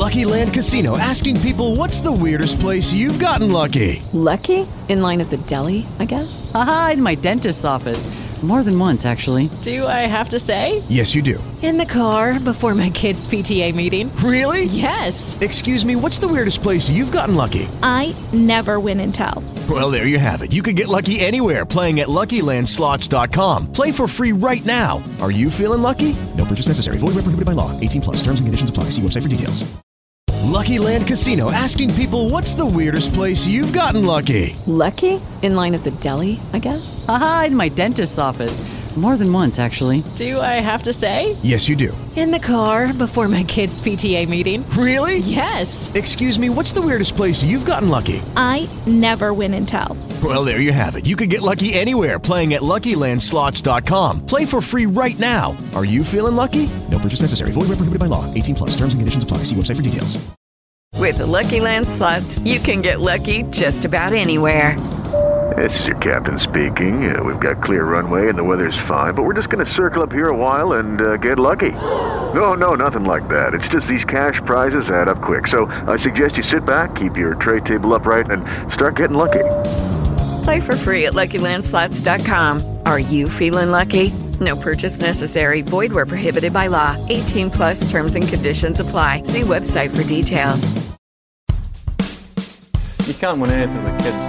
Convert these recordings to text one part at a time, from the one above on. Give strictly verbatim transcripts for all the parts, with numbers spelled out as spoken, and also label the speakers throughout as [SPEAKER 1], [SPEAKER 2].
[SPEAKER 1] Lucky Land Casino, asking people, what's the weirdest place you've gotten lucky?
[SPEAKER 2] Lucky? In line at the deli, I guess?
[SPEAKER 3] Aha, in my dentist's office. More than once, actually.
[SPEAKER 2] Do I have to say?
[SPEAKER 1] Yes, you do.
[SPEAKER 2] In the car before my kids' P T A meeting.
[SPEAKER 1] Really?
[SPEAKER 2] Yes.
[SPEAKER 1] Excuse me, what's the weirdest place you've gotten lucky?
[SPEAKER 4] I never win and tell.
[SPEAKER 1] Well, there you have it. You can get lucky anywhere, playing at Lucky Land Slots dot com. Play for free right now. Are you feeling lucky? No purchase necessary. Void where prohibited by law. eighteen plus. Terms and conditions apply. See website for details. Lucky Land Casino, asking people, what's the weirdest place you've gotten lucky?
[SPEAKER 2] Lucky? In line at the deli, I guess?
[SPEAKER 3] Aha, in my dentist's office. More than once, actually.
[SPEAKER 2] Do I have to say?
[SPEAKER 1] Yes, you do.
[SPEAKER 2] In the car before my kids' P T A meeting.
[SPEAKER 1] Really?
[SPEAKER 2] Yes.
[SPEAKER 1] Excuse me, what's the weirdest place you've gotten lucky?
[SPEAKER 4] I never win and tell.
[SPEAKER 1] Well, there you have it. You can get lucky anywhere, playing at Lucky Land Slots dot com. Play for free right now. Are you feeling lucky? No purchase necessary. Void where prohibited by law. eighteen plus. Terms and conditions apply. See website for details.
[SPEAKER 5] With the Lucky Land Slots, you can get lucky just about anywhere.
[SPEAKER 6] This is your captain speaking. Uh, we've got clear runway and the weather's fine, but we're just going to circle up here a while and uh, get lucky. No, no, nothing like that. It's just these cash prizes add up quick. So I suggest you sit back, keep your tray table upright, and start getting lucky.
[SPEAKER 5] Play for free at Lucky Land Slots dot com. Are you feeling lucky? No purchase necessary. Void where prohibited by law. eighteen plus terms and conditions apply. See website for details.
[SPEAKER 7] You can't win anything with kids.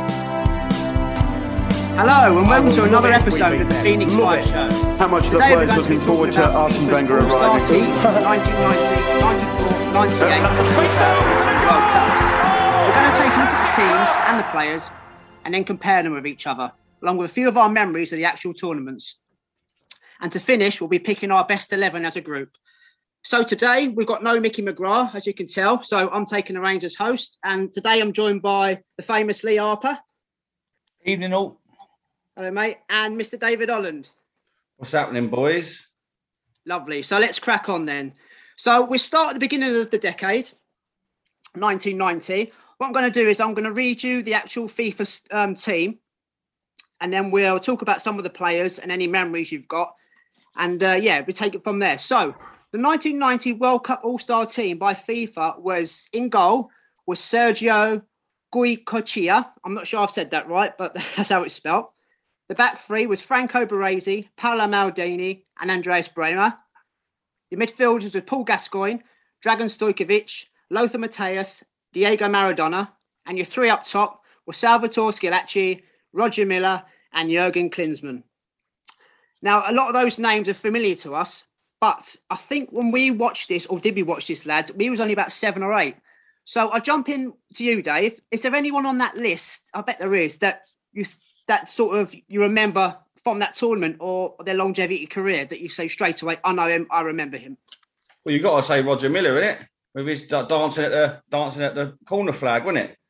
[SPEAKER 8] Hello and welcome to another episode of the Phoenix Five Show.
[SPEAKER 9] How much the players looking forward to Arsene Wenger arriving?
[SPEAKER 8] nineteen ninety, ninety-four, ninety-eight, two thousand World Cups. We're going to take a look at the teams and the players and then compare them with each other, along with a few of our memories of the actual tournaments. And to finish, we'll be picking our best eleven as a group. So today, we've got no Mickey McGrath, as you can tell. So I'm taking the reins as host. And today I'm joined by the famous Lee Harper.
[SPEAKER 10] Evening all.
[SPEAKER 8] Hello, mate. And Mister David Holland.
[SPEAKER 10] What's happening, boys?
[SPEAKER 8] Lovely. So let's crack on then. So we start at the beginning of the decade, nineteen ninety. What I'm going to do is I'm going to read you the actual FIFA um, team. And then we'll talk about some of the players and any memories you've got. And uh, yeah, we take it from there. So the nineteen ninety World Cup All-Star team by FIFA was, in goal, was Sergio Goycochea. I'm not sure I've said that right, but that's how it's spelled. The back three was Franco Baresi, Paolo Maldini, and Andreas Bremer. The midfielders were Paul Gascoigne, Dragan Stojkovic, Lothar Matthäus, Diego Maradona. And your three up top were Salvatore Schillaci, Roger Miller, and Jurgen Klinsmann. Now, a lot of those names are familiar to us, but I think when we watched this, or did we watch this, lads, we was only about seven or eight. So I'll jump in to you, Dave. Is there anyone on that list, I bet there is, that you that sort of you remember from that tournament or their longevity career that you say straight away, I know him, I remember him?
[SPEAKER 10] Well, you got to say Roger Miller, innit? With his uh, dancing at the dancing at the corner flag, wasn't it?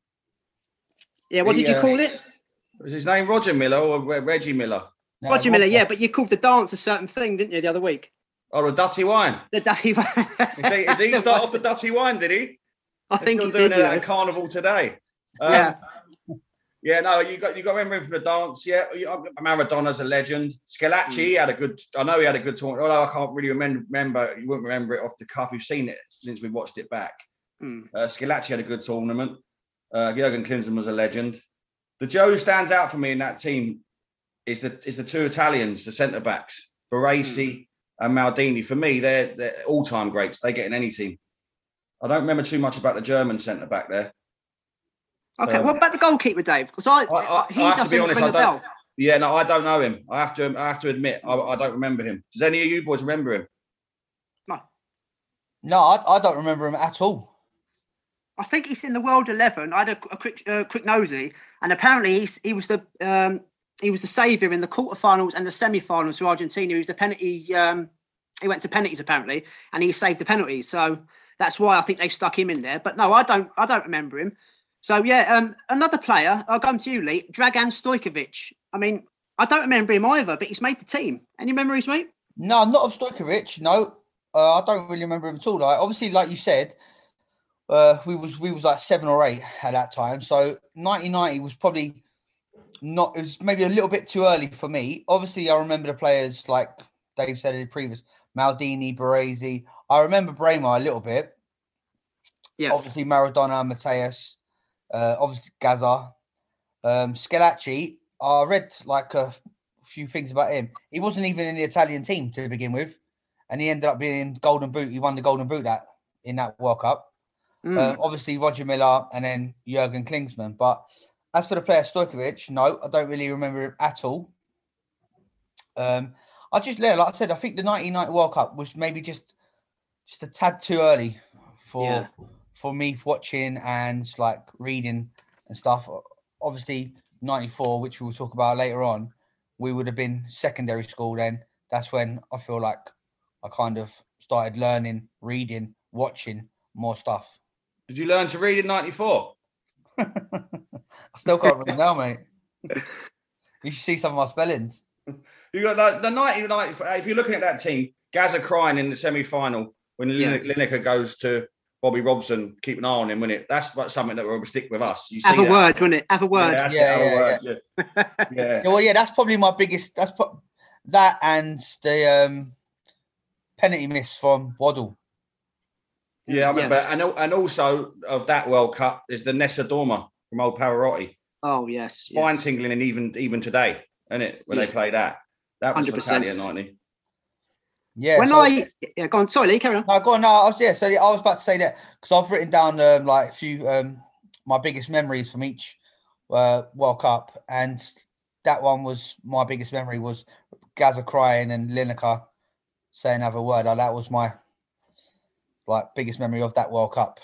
[SPEAKER 8] Yeah, what
[SPEAKER 10] he,
[SPEAKER 8] did you
[SPEAKER 10] uh,
[SPEAKER 8] call it?
[SPEAKER 10] Was his name Roger Miller or Re- Reggie Miller?
[SPEAKER 8] No, Roger Miller, yeah, but you called the dance a certain thing, didn't you, the other week?
[SPEAKER 10] Oh, the Dutty Wine.
[SPEAKER 8] The Dutty Wine.
[SPEAKER 10] Did he, did he start off the Dutty Wine, did he?
[SPEAKER 8] I
[SPEAKER 10] They're
[SPEAKER 8] think
[SPEAKER 10] still
[SPEAKER 8] he
[SPEAKER 10] doing
[SPEAKER 8] did,
[SPEAKER 10] it
[SPEAKER 8] you
[SPEAKER 10] at
[SPEAKER 8] know.
[SPEAKER 10] a carnival today. Um,
[SPEAKER 8] Yeah.
[SPEAKER 10] Yeah, no, you got you got to remember him from the dance. Yeah, you- Maradona's a legend. Schillaci he had a good. I know he had a good tournament. Although I can't really remember. Remember, you wouldn't remember it off the cuff. You've seen it since we watched it back.
[SPEAKER 8] Mm.
[SPEAKER 10] Uh, Schillaci had a good tournament. Uh, Jurgen Klinsmann was a legend. The Joe who stands out for me in that team is the is the two Italians, the centre backs, Baresi
[SPEAKER 8] Mm.
[SPEAKER 10] and Maldini. For me, they're, they're all time greats. They get in any team. I don't remember too much about the German centre back there.
[SPEAKER 8] Okay,
[SPEAKER 10] Um,
[SPEAKER 8] what about the goalkeeper, Dave? Because I,
[SPEAKER 10] I, I,
[SPEAKER 8] he
[SPEAKER 10] I have to
[SPEAKER 8] doesn't
[SPEAKER 10] be honest.
[SPEAKER 8] ring
[SPEAKER 10] I
[SPEAKER 8] a
[SPEAKER 10] don't.
[SPEAKER 8] bell.
[SPEAKER 10] Yeah, no, I don't know him. I have to. I have to admit, I, I don't remember him. Does any of you boys remember him?
[SPEAKER 8] No,
[SPEAKER 11] No, I, I don't remember him at all.
[SPEAKER 8] I think he's in the World Eleven. I had a, a quick, uh, quick nosy, and apparently he's, he was the um, he was the saviour in the quarterfinals and the semi-finals for Argentina. He was the penalty. Um, he went to penalties apparently, and he saved the penalties. So that's why I think they stuck him in there. But no, I don't. I don't remember him. So yeah, um, another player. I'll come to you, Lee. Dragan Stojkovic. I mean, I don't remember him either, but he's made the team. Any memories, mate?
[SPEAKER 11] No, not of Stojkovic. No, uh, I don't really remember him at all. Like, obviously, like you said, uh, we was we was like seven or eight at that time. So nineteen ninety was probably not. It was maybe a little bit too early for me. Obviously, I remember the players like Dave said in the previous, Maldini, Baresi. I remember Bremer a little bit.
[SPEAKER 8] Yeah.
[SPEAKER 11] Obviously Maradona, Mateus, uh, obviously Gaza, um, Schillaci. I read like a f- few things about him. He wasn't even in the Italian team to begin with, and he ended up being Golden Boot. He won the Golden Boot that in that World Cup.
[SPEAKER 8] Mm.
[SPEAKER 11] Um, obviously Roger Miller and then Jurgen Klinsmann. But as for the player Stojkovic, no, I don't really remember him at all. Um, I just, like I said, I think the nineteen ninety World Cup was maybe just just a tad too early for
[SPEAKER 8] Yeah.
[SPEAKER 11] for me watching and like reading and stuff. Obviously, ninety-four, which we will talk about later on, we would have been secondary school then. That's when I feel like I kind of started learning, reading, watching more stuff.
[SPEAKER 10] Did you learn to read in ninety-four?
[SPEAKER 11] I still can't read now, mate. You should see some of my spellings.
[SPEAKER 10] You got like, the nineteen ninety. If you're looking at that team, Gaza crying in the semi-final when
[SPEAKER 8] Yeah.
[SPEAKER 10] Lineker goes to Bobby Robson, keep an eye on him, wouldn't it? That's what- something that will stick with us. You
[SPEAKER 8] Have
[SPEAKER 10] see
[SPEAKER 8] a
[SPEAKER 10] that.
[SPEAKER 8] word, wouldn't it? Have a word.
[SPEAKER 10] Yeah, that's
[SPEAKER 11] Yeah,
[SPEAKER 10] it, have a
[SPEAKER 11] yeah,
[SPEAKER 10] word, yeah. Yeah.
[SPEAKER 11] Yeah, well, yeah, that's probably my biggest. That's pro- that and the um, penalty miss from Waddle.
[SPEAKER 10] Yeah, I remember. And, al- and also of that World Cup is the Nessa Dorma from old Pavarotti.
[SPEAKER 8] Oh, yes.
[SPEAKER 10] Spine
[SPEAKER 8] yes.
[SPEAKER 10] tingling, and even even today, isn't it? When
[SPEAKER 8] Yeah.
[SPEAKER 10] they play that, that was
[SPEAKER 8] one hundred percent.
[SPEAKER 10] fatality at ninety.
[SPEAKER 11] Yeah.
[SPEAKER 8] When
[SPEAKER 11] so-
[SPEAKER 8] I yeah, go on, sorry, Lee, carry on.
[SPEAKER 11] No, go on. No, I was yeah. So I was about to say that because I've written down um, like a few um, my biggest memories from each uh, World Cup, and that one was my biggest memory was Gaza crying and Lineker saying "have a word." Like, that was my like biggest memory of that World Cup.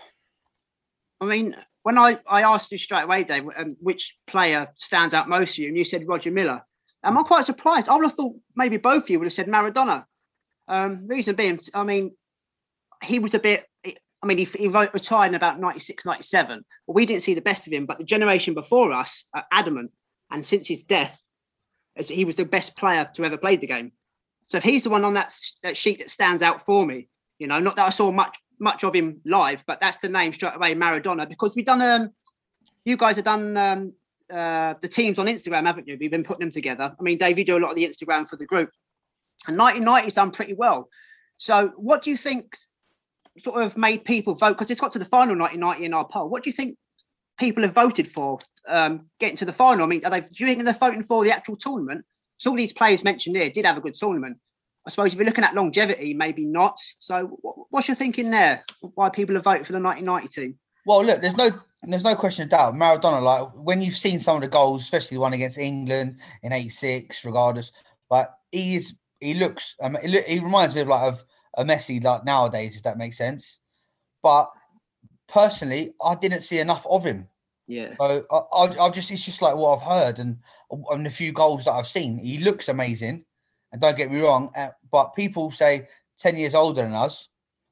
[SPEAKER 8] I mean, when I, I asked you straight away, Dave, um, which player stands out most to you, and you said Roger Miller. Am I quite surprised? I would have thought maybe both of you would have said Maradona. Um, reason being, I mean, he was a bit, I mean, he, he retired in about ninety-six, ninety-seven, but we didn't see the best of him. But the generation before us are adamant. And since his death, as he was the best player to ever play the game. So if he's the one on that, that sheet that stands out for me, you know, not that I saw much much of him live, but that's the name straight away, Maradona, because we've done, um, you guys have done um, uh, the teams on Instagram, haven't you? We've been putting them together. I mean, Dave, you do a lot of the Instagram for the group. And nineteen ninety's done pretty well. So what do you think sort of made people vote? Because it's got to the final nineteen ninety in our poll. What do you think people have voted for um, getting to the final? I mean, are they, do you think they're voting for the actual tournament? So all these players mentioned here did have a good tournament. I suppose if you're looking at longevity, maybe not. So what, what's your thinking there? Why people have voted for the nineteen ninety team?
[SPEAKER 11] Well, look, there's no there's no question of doubt. Maradona, like when you've seen some of the goals, especially the one against England in eighty-six, regardless, like he is, he looks, um, he, look, he reminds me of like of a Messi like nowadays, if that makes sense. But personally, I didn't see enough of him.
[SPEAKER 8] Yeah.
[SPEAKER 11] So I, I, I've just, it's just like what I've heard and and the few goals that I've seen. He looks amazing, and don't get me wrong, uh, but people say ten years older than us.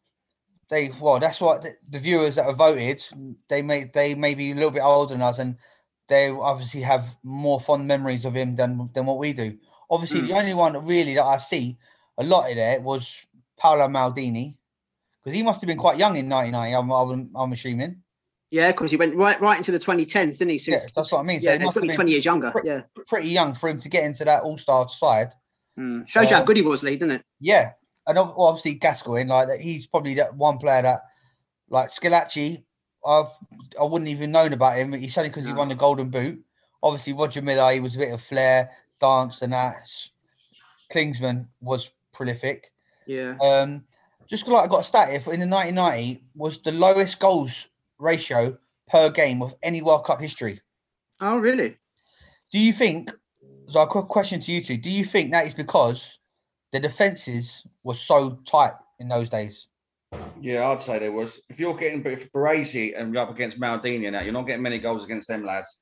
[SPEAKER 11] They well, that's what the, the viewers that have voted. They may they may be a little bit older than us, and they obviously have more fond memories of him than than what we do. Obviously,
[SPEAKER 8] Mm.
[SPEAKER 11] the only one really that I see a lot of there was Paolo Maldini, because he must have been quite young in nineteen ninety. I'm, I'm, I'm assuming.
[SPEAKER 8] Yeah, because he went right right into the twenty tens, didn't he? So
[SPEAKER 11] Yeah, that's what I mean. So
[SPEAKER 8] yeah,
[SPEAKER 11] he
[SPEAKER 8] he's
[SPEAKER 11] must
[SPEAKER 8] got to
[SPEAKER 11] have
[SPEAKER 8] be
[SPEAKER 11] been
[SPEAKER 8] twenty years younger.
[SPEAKER 11] pre-
[SPEAKER 8] Yeah.
[SPEAKER 11] Pretty young for him to get into that all-star side.
[SPEAKER 8] Mm. Shows you how
[SPEAKER 11] Uh,
[SPEAKER 8] good he was, Lee, doesn't it?
[SPEAKER 11] Yeah, and ob- obviously Gascoigne, like that, he's probably that one player that, like Schillaci, I've I wouldn't even known about him. He's only because he
[SPEAKER 8] No.
[SPEAKER 11] won the Golden Boot. Obviously Roger Miller, he was a bit of flair, dance, and that. S- Klinsmann was prolific.
[SPEAKER 8] Yeah.
[SPEAKER 11] Um, just like I got a stat here for in the nineteen ninety was the lowest goals ratio per game of any World Cup history.
[SPEAKER 8] Oh, really?
[SPEAKER 11] Do you think? So, a quick question to you two: do you think that is because the defenses were so tight in those days?
[SPEAKER 10] Yeah, I'd say there was. If you're getting if Baresi and you're up against Maldini and that, you're not getting many goals against them lads.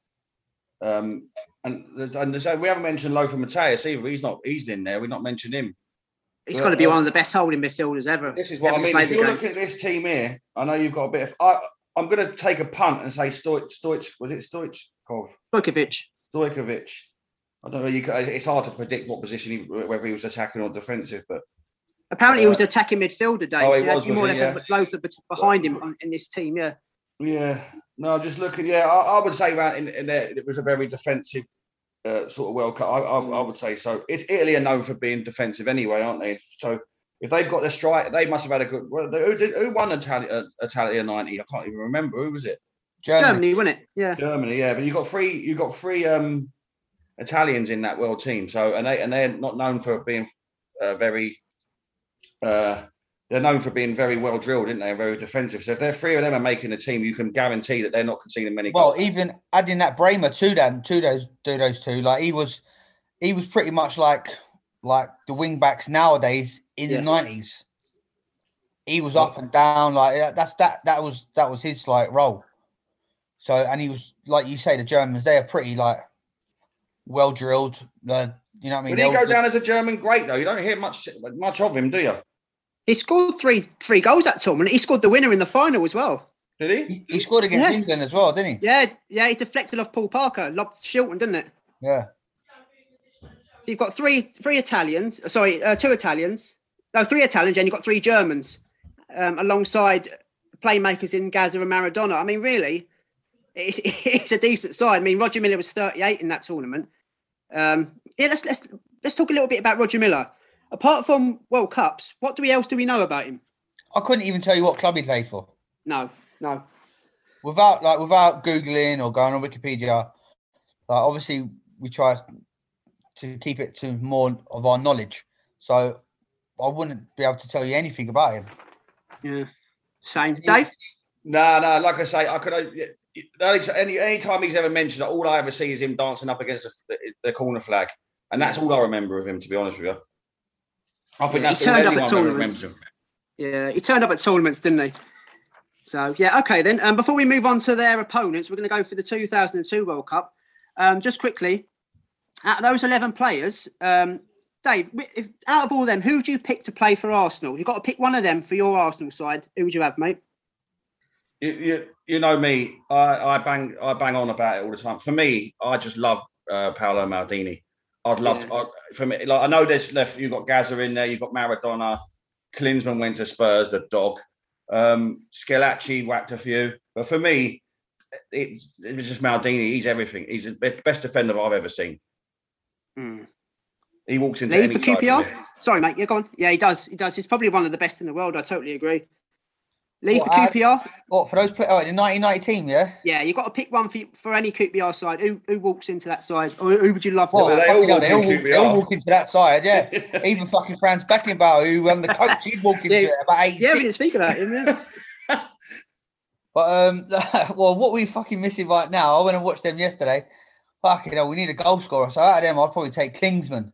[SPEAKER 10] Um, and and so we haven't mentioned Lothar Matthäus either. He's not. He's in there. We've not mentioned him.
[SPEAKER 8] He's
[SPEAKER 10] But,
[SPEAKER 8] got to be
[SPEAKER 10] uh,
[SPEAKER 8] one of the best holding midfielders ever.
[SPEAKER 10] This is what
[SPEAKER 8] ever
[SPEAKER 10] I mean.
[SPEAKER 8] played
[SPEAKER 10] If
[SPEAKER 8] the
[SPEAKER 10] you're
[SPEAKER 8] game.
[SPEAKER 10] looking at this team here, I know you've got a bit of. I, I'm going to take a punt and say Stoich. Stoich was it Stoichkov?
[SPEAKER 8] Stojkovic.
[SPEAKER 10] Stojkovic. I don't know. You. Can, it's hard to predict what position, he, whether he was attacking or defensive, but.
[SPEAKER 8] Apparently, he
[SPEAKER 10] Uh,
[SPEAKER 8] was attacking midfielder, Dave.
[SPEAKER 10] oh, he
[SPEAKER 8] so you had
[SPEAKER 10] was,
[SPEAKER 8] to more or
[SPEAKER 10] was
[SPEAKER 8] less
[SPEAKER 10] he?
[SPEAKER 8] have Lothar bet- behind him on, in this team. Yeah.
[SPEAKER 10] Yeah, no, just looking. Yeah, I, I would say that in, in there it was a very defensive uh, sort of World Cup. I, I, I would say so. It's Italy are known for being defensive anyway, aren't they? So if they've got the strike, they must have had a good. Well, who did? Who won Italia? Italia ninety? I can't even remember. Who was it?
[SPEAKER 8] Germany, Germany wasn't it? Yeah,
[SPEAKER 10] Germany. Yeah, but you got three. You got three um, Italians in that world team. So and they and they're not known for being uh, very. Uh, they're known for being very well drilled, aren't they? And very defensive. So if they're three of them are making a team, you can guarantee that they're not conceding many.
[SPEAKER 11] Well,
[SPEAKER 10] goals.
[SPEAKER 11] even adding that Bremer to them, to those, to those two, like he was, he was pretty much like like the wing backs nowadays in yes. the nineties. He was up and down like that's that that was that was his like role. So and he was like you say, the Germans they are pretty like well drilled. Uh, you know what I mean?
[SPEAKER 10] Did he go down as a German great though? You don't hear much much of him, do you?
[SPEAKER 8] He scored three three goals that tournament. He scored the winner in the final as well.
[SPEAKER 10] Did he?
[SPEAKER 11] He, he scored against yeah. England as well, didn't he?
[SPEAKER 8] Yeah, yeah. He deflected off Paul Parker, lobbed Shilton, didn't it?
[SPEAKER 11] Yeah.
[SPEAKER 8] So you've got three three Italians. Sorry, uh, two Italians. No, three Italians, and you've got three Germans um, alongside playmakers in Gazza and Maradona. I mean, really, it's, it's a decent side. I mean, Roger Milla was thirty-eight in that tournament. Um, yeah, let's let's let's talk a little bit about Roger Milla. Apart from World Cups, what do we else do we know about him?
[SPEAKER 11] I couldn't even tell you what club he played for.
[SPEAKER 8] No, no.
[SPEAKER 11] Without like without Googling or going on Wikipedia, like obviously we try to keep it to more of our knowledge. So I wouldn't be able to tell you anything about him.
[SPEAKER 8] Yeah. Same. Dave?
[SPEAKER 10] No, no, like I say, I could any any time he's ever mentioned, all I ever see is him dancing up against the, the corner flag. And that's all I remember of him, to be honest with you. I think
[SPEAKER 8] yeah,
[SPEAKER 10] that's
[SPEAKER 8] he turned up
[SPEAKER 10] at
[SPEAKER 8] tournaments. Yeah, he turned up at tournaments, didn't he? So yeah, okay then. Um, before we move on to their opponents, we're going to go for the two thousand two World Cup. Um, just quickly, out of those eleven players, um, Dave, if, out of all of them, who would you pick to play for Arsenal? You've got to pick one of them for your Arsenal side. Who would you have, mate?
[SPEAKER 10] You you, you know me, I, I bang I bang on about it all the time. For me, I just love uh, Paolo Maldini. I'd love yeah. to. I'd, for me, like I know there's left. You've got Gazza in there. You've got Maradona. Klinsmann went to Spurs. The dog. Um, Schillaci whacked a few. But for me, it's it was just Maldini. He's everything. He's the best defender I've ever seen.
[SPEAKER 8] Mm.
[SPEAKER 10] He walks into
[SPEAKER 8] Lee
[SPEAKER 10] any
[SPEAKER 8] for Q P R. Sorry, mate. You're gone. Yeah, he does. He does. He's probably one of the best in the world. I totally agree. Lee what, for Q P R.
[SPEAKER 11] Uh, what for those players? Oh, the nineteen ninety team, yeah.
[SPEAKER 8] Yeah, you've got to pick one for for any Q P R side. Who who walks into that side? Or who would you love to?
[SPEAKER 10] Well,
[SPEAKER 8] have?
[SPEAKER 10] They all, walk
[SPEAKER 11] they, all
[SPEAKER 10] walk,
[SPEAKER 11] they all walk into that side, yeah. Even fucking Franz Beckenbauer, who won the coach, he'd walk into
[SPEAKER 8] yeah.
[SPEAKER 11] it about eighty-six.
[SPEAKER 8] Yeah, we didn't speak about him. Yeah.
[SPEAKER 11] But um, well, what we fucking missing right now? I went and watched them yesterday. Fucking hell, we need a goal scorer. So out of them, I'd probably take Klinsmann.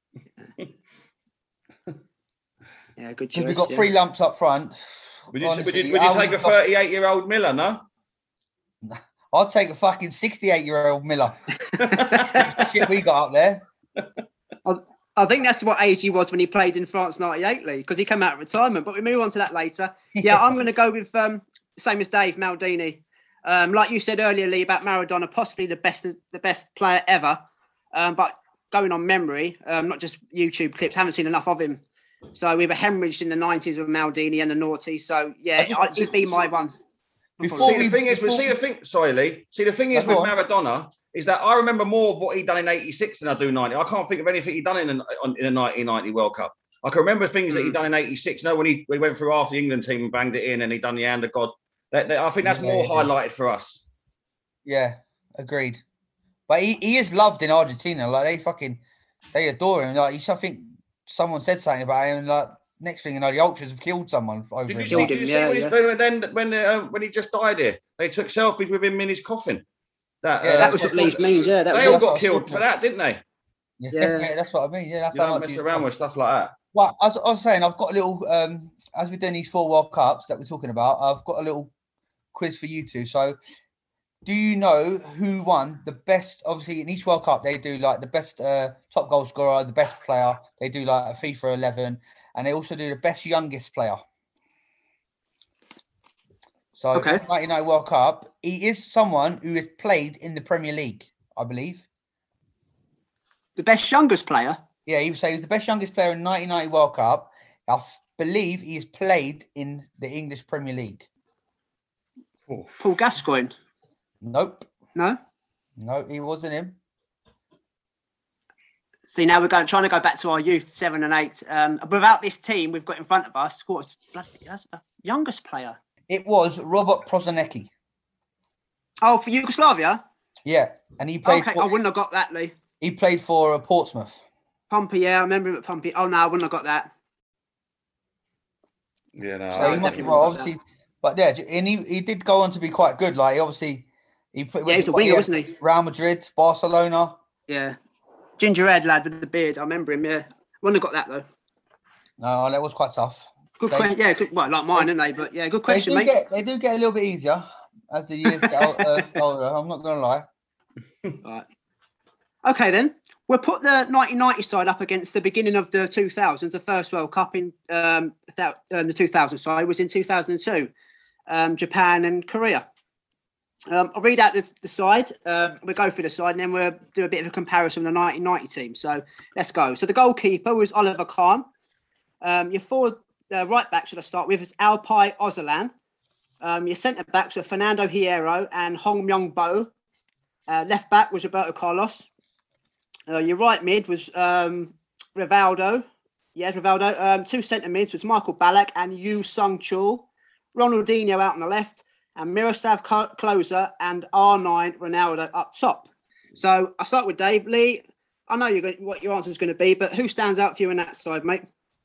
[SPEAKER 8] Yeah, good choice.
[SPEAKER 11] We've got
[SPEAKER 8] yeah.
[SPEAKER 11] three lumps up front.
[SPEAKER 10] Would you, Honestly, would you, would you take a thirty-eight-year-old Miller, no?
[SPEAKER 11] I'd take a fucking sixty-eight-year-old Miller. Shit we got up there.
[SPEAKER 8] I, I think that's what age he was when he played in France ninety-eight, Lee, because he came out of retirement. But we move on to that later. Yeah, I'm going to go with, um, same as Dave, Maldini. Um, like you said earlier, Lee, about Maradona, possibly the best the best player ever. Um, but going on memory, um, not just YouTube clips, haven't seen enough of him. So we were hemorrhaged in the nineties with Maldini and the Naughty. So yeah, it'd be my one.
[SPEAKER 10] Before see, the thing is, see the thing. Sorry, Lee. See the thing is with Maradona is that I remember more of what he done in eighty-six than I do ninety. I can't think of anything he done in the in the nineteen ninety World Cup. I can remember things mm. that he done in eighty-six. No, when he we went through half the England team and banged it in, and he done the hand of God. That, that, I think that's yeah, more yeah. highlighted for us.
[SPEAKER 11] Yeah, agreed. But he, he is loved in Argentina. Like they fucking they adore him. Like he's something. Someone said something about him, and like next thing you know, the ultras have killed someone over
[SPEAKER 10] did
[SPEAKER 11] him.
[SPEAKER 10] You see, did you see yeah, when, yeah. when then when uh, when he just died here? They took selfies with him in his coffin.
[SPEAKER 8] That yeah, uh, that was what Leeds means. Yeah, that
[SPEAKER 10] they
[SPEAKER 8] was
[SPEAKER 10] all got killed for that, didn't they?
[SPEAKER 11] Yeah, yeah. yeah, that's what I mean. Yeah, that's
[SPEAKER 10] you
[SPEAKER 11] how
[SPEAKER 10] don't
[SPEAKER 11] much
[SPEAKER 10] mess around with stuff like that.
[SPEAKER 11] Well, as I was saying, I've got a little. Um, as we're doing these four World Cups that we're talking about, I've got a little quiz for you two. So, do you know who won the best? Obviously, in each World Cup, they do like the best uh, top goal scorer, the best player. They do like a FIFA eleven, and they also do the best youngest player. So,
[SPEAKER 8] okay.
[SPEAKER 11] ninety-nine World Cup, he is someone who has played in the Premier League, I believe.
[SPEAKER 8] The best youngest player?
[SPEAKER 11] Yeah, he was say he was the best youngest player in nineteen ninety World Cup. I believe he has played in the English Premier League.
[SPEAKER 8] Oh. Paul Gascoigne.
[SPEAKER 11] Nope.
[SPEAKER 8] No?
[SPEAKER 11] No, he wasn't him.
[SPEAKER 8] See, now we're going trying to go back to our youth, seven and eight. Um, without this team we've got in front of us, what's that's the youngest player?
[SPEAKER 11] It was Robert Prosinecki.
[SPEAKER 8] Oh, for Yugoslavia?
[SPEAKER 11] Yeah, and he played.
[SPEAKER 8] Okay,
[SPEAKER 11] for,
[SPEAKER 8] I wouldn't have got that, Lee.
[SPEAKER 11] He played for uh, Portsmouth.
[SPEAKER 8] Pompey, yeah, I remember him at Pompey. Oh no, I wouldn't have got that.
[SPEAKER 10] Yeah, no.
[SPEAKER 11] So he must be well, obviously, but yeah, and he, he did go on to be quite good. Like, he obviously, he played.
[SPEAKER 8] Yeah, he was a winger,
[SPEAKER 11] yeah,
[SPEAKER 8] wasn't he?
[SPEAKER 11] Real Madrid, Barcelona.
[SPEAKER 8] Yeah, ginger-haired lad with the beard. I remember him. Yeah, wouldn't have got that though.
[SPEAKER 11] No, that was quite tough.
[SPEAKER 8] Good
[SPEAKER 11] They-
[SPEAKER 8] question. Yeah, good, well, like mine, aren't they? But yeah, good question,
[SPEAKER 11] they do
[SPEAKER 8] mate.
[SPEAKER 11] Get, they do get a little bit easier as the years get ol- uh, older. I'm not going to lie.
[SPEAKER 8] Right. Okay, then we'll put the nineteen ninety side up against the beginning of the two thousands. The first World Cup in um, thou- um the two thousand side was in two thousand two, um, Japan and Korea. Um, I'll read out the, the side. Um, we'll go through the side and then we'll do a bit of a comparison with the nineteen ninety team. So let's go. So the goalkeeper was Oliver Kahn. Um, your forward uh, right back, should I start with, is Alpai Ozalan. Um, your centre backs were Fernando Hierro and Hong Myung Bo. Uh, left back was Roberto Carlos. Uh, your right mid was um, Rivaldo. Yes, Rivaldo. Um, two centre mids was Michael Ballack and Yu Sung Chul. Ronaldinho out on the left, and Miroslav Klose and R nine Ronaldo up top. So I'll start with Dave. Lee, I know you're going, what your answer is going to be, but who stands out for you in that side, mate?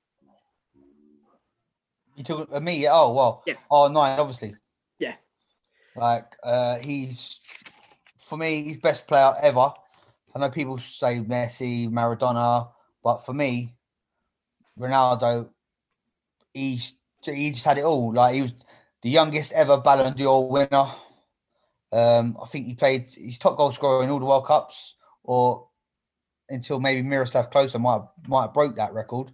[SPEAKER 11] You took uh, me? Oh, well.
[SPEAKER 8] Yeah.
[SPEAKER 11] R nine, obviously.
[SPEAKER 8] Yeah.
[SPEAKER 11] Like, uh, he's, for me, he's best player ever. I know people say Messi, Maradona, but for me, Ronaldo, he's he just had it all. Like, he was the youngest ever Ballon d'Or winner. Um, I think he played his top goal scorer in all the World Cups, or until maybe Miroslav Klose might have, might have broke that record.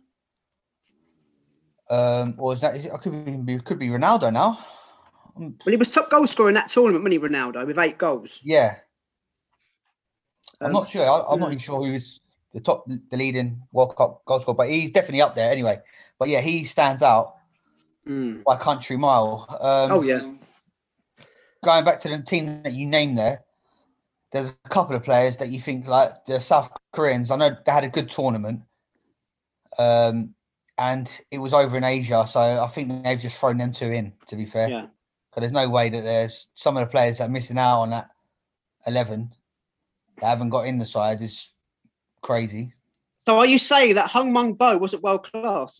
[SPEAKER 11] Um, or is that? Is it? I could be could be Ronaldo now.
[SPEAKER 8] Well, he was top goal scorer in that tournament, wasn't he, Ronaldo, with eight goals?
[SPEAKER 11] Yeah. I'm
[SPEAKER 8] Um,
[SPEAKER 11] not sure. I, I'm
[SPEAKER 8] yeah.
[SPEAKER 11] not even sure who's the top, the leading World Cup goal scorer, but he's definitely up there anyway. But yeah, he stands out
[SPEAKER 8] Mm.
[SPEAKER 11] by country mile. Um,
[SPEAKER 8] Oh, yeah.
[SPEAKER 11] Going back to the team that you named there, there's a couple of players that you think, like the South Koreans. I know they had a good tournament, um, and it was over in Asia, so I think they've just thrown them two in. To be fair,
[SPEAKER 8] Yeah.
[SPEAKER 11] because there's no way that there's some of the players that are missing out on that eleven that haven't got in the side is crazy.
[SPEAKER 8] So are you saying that Hung Mung Bo wasn't world class?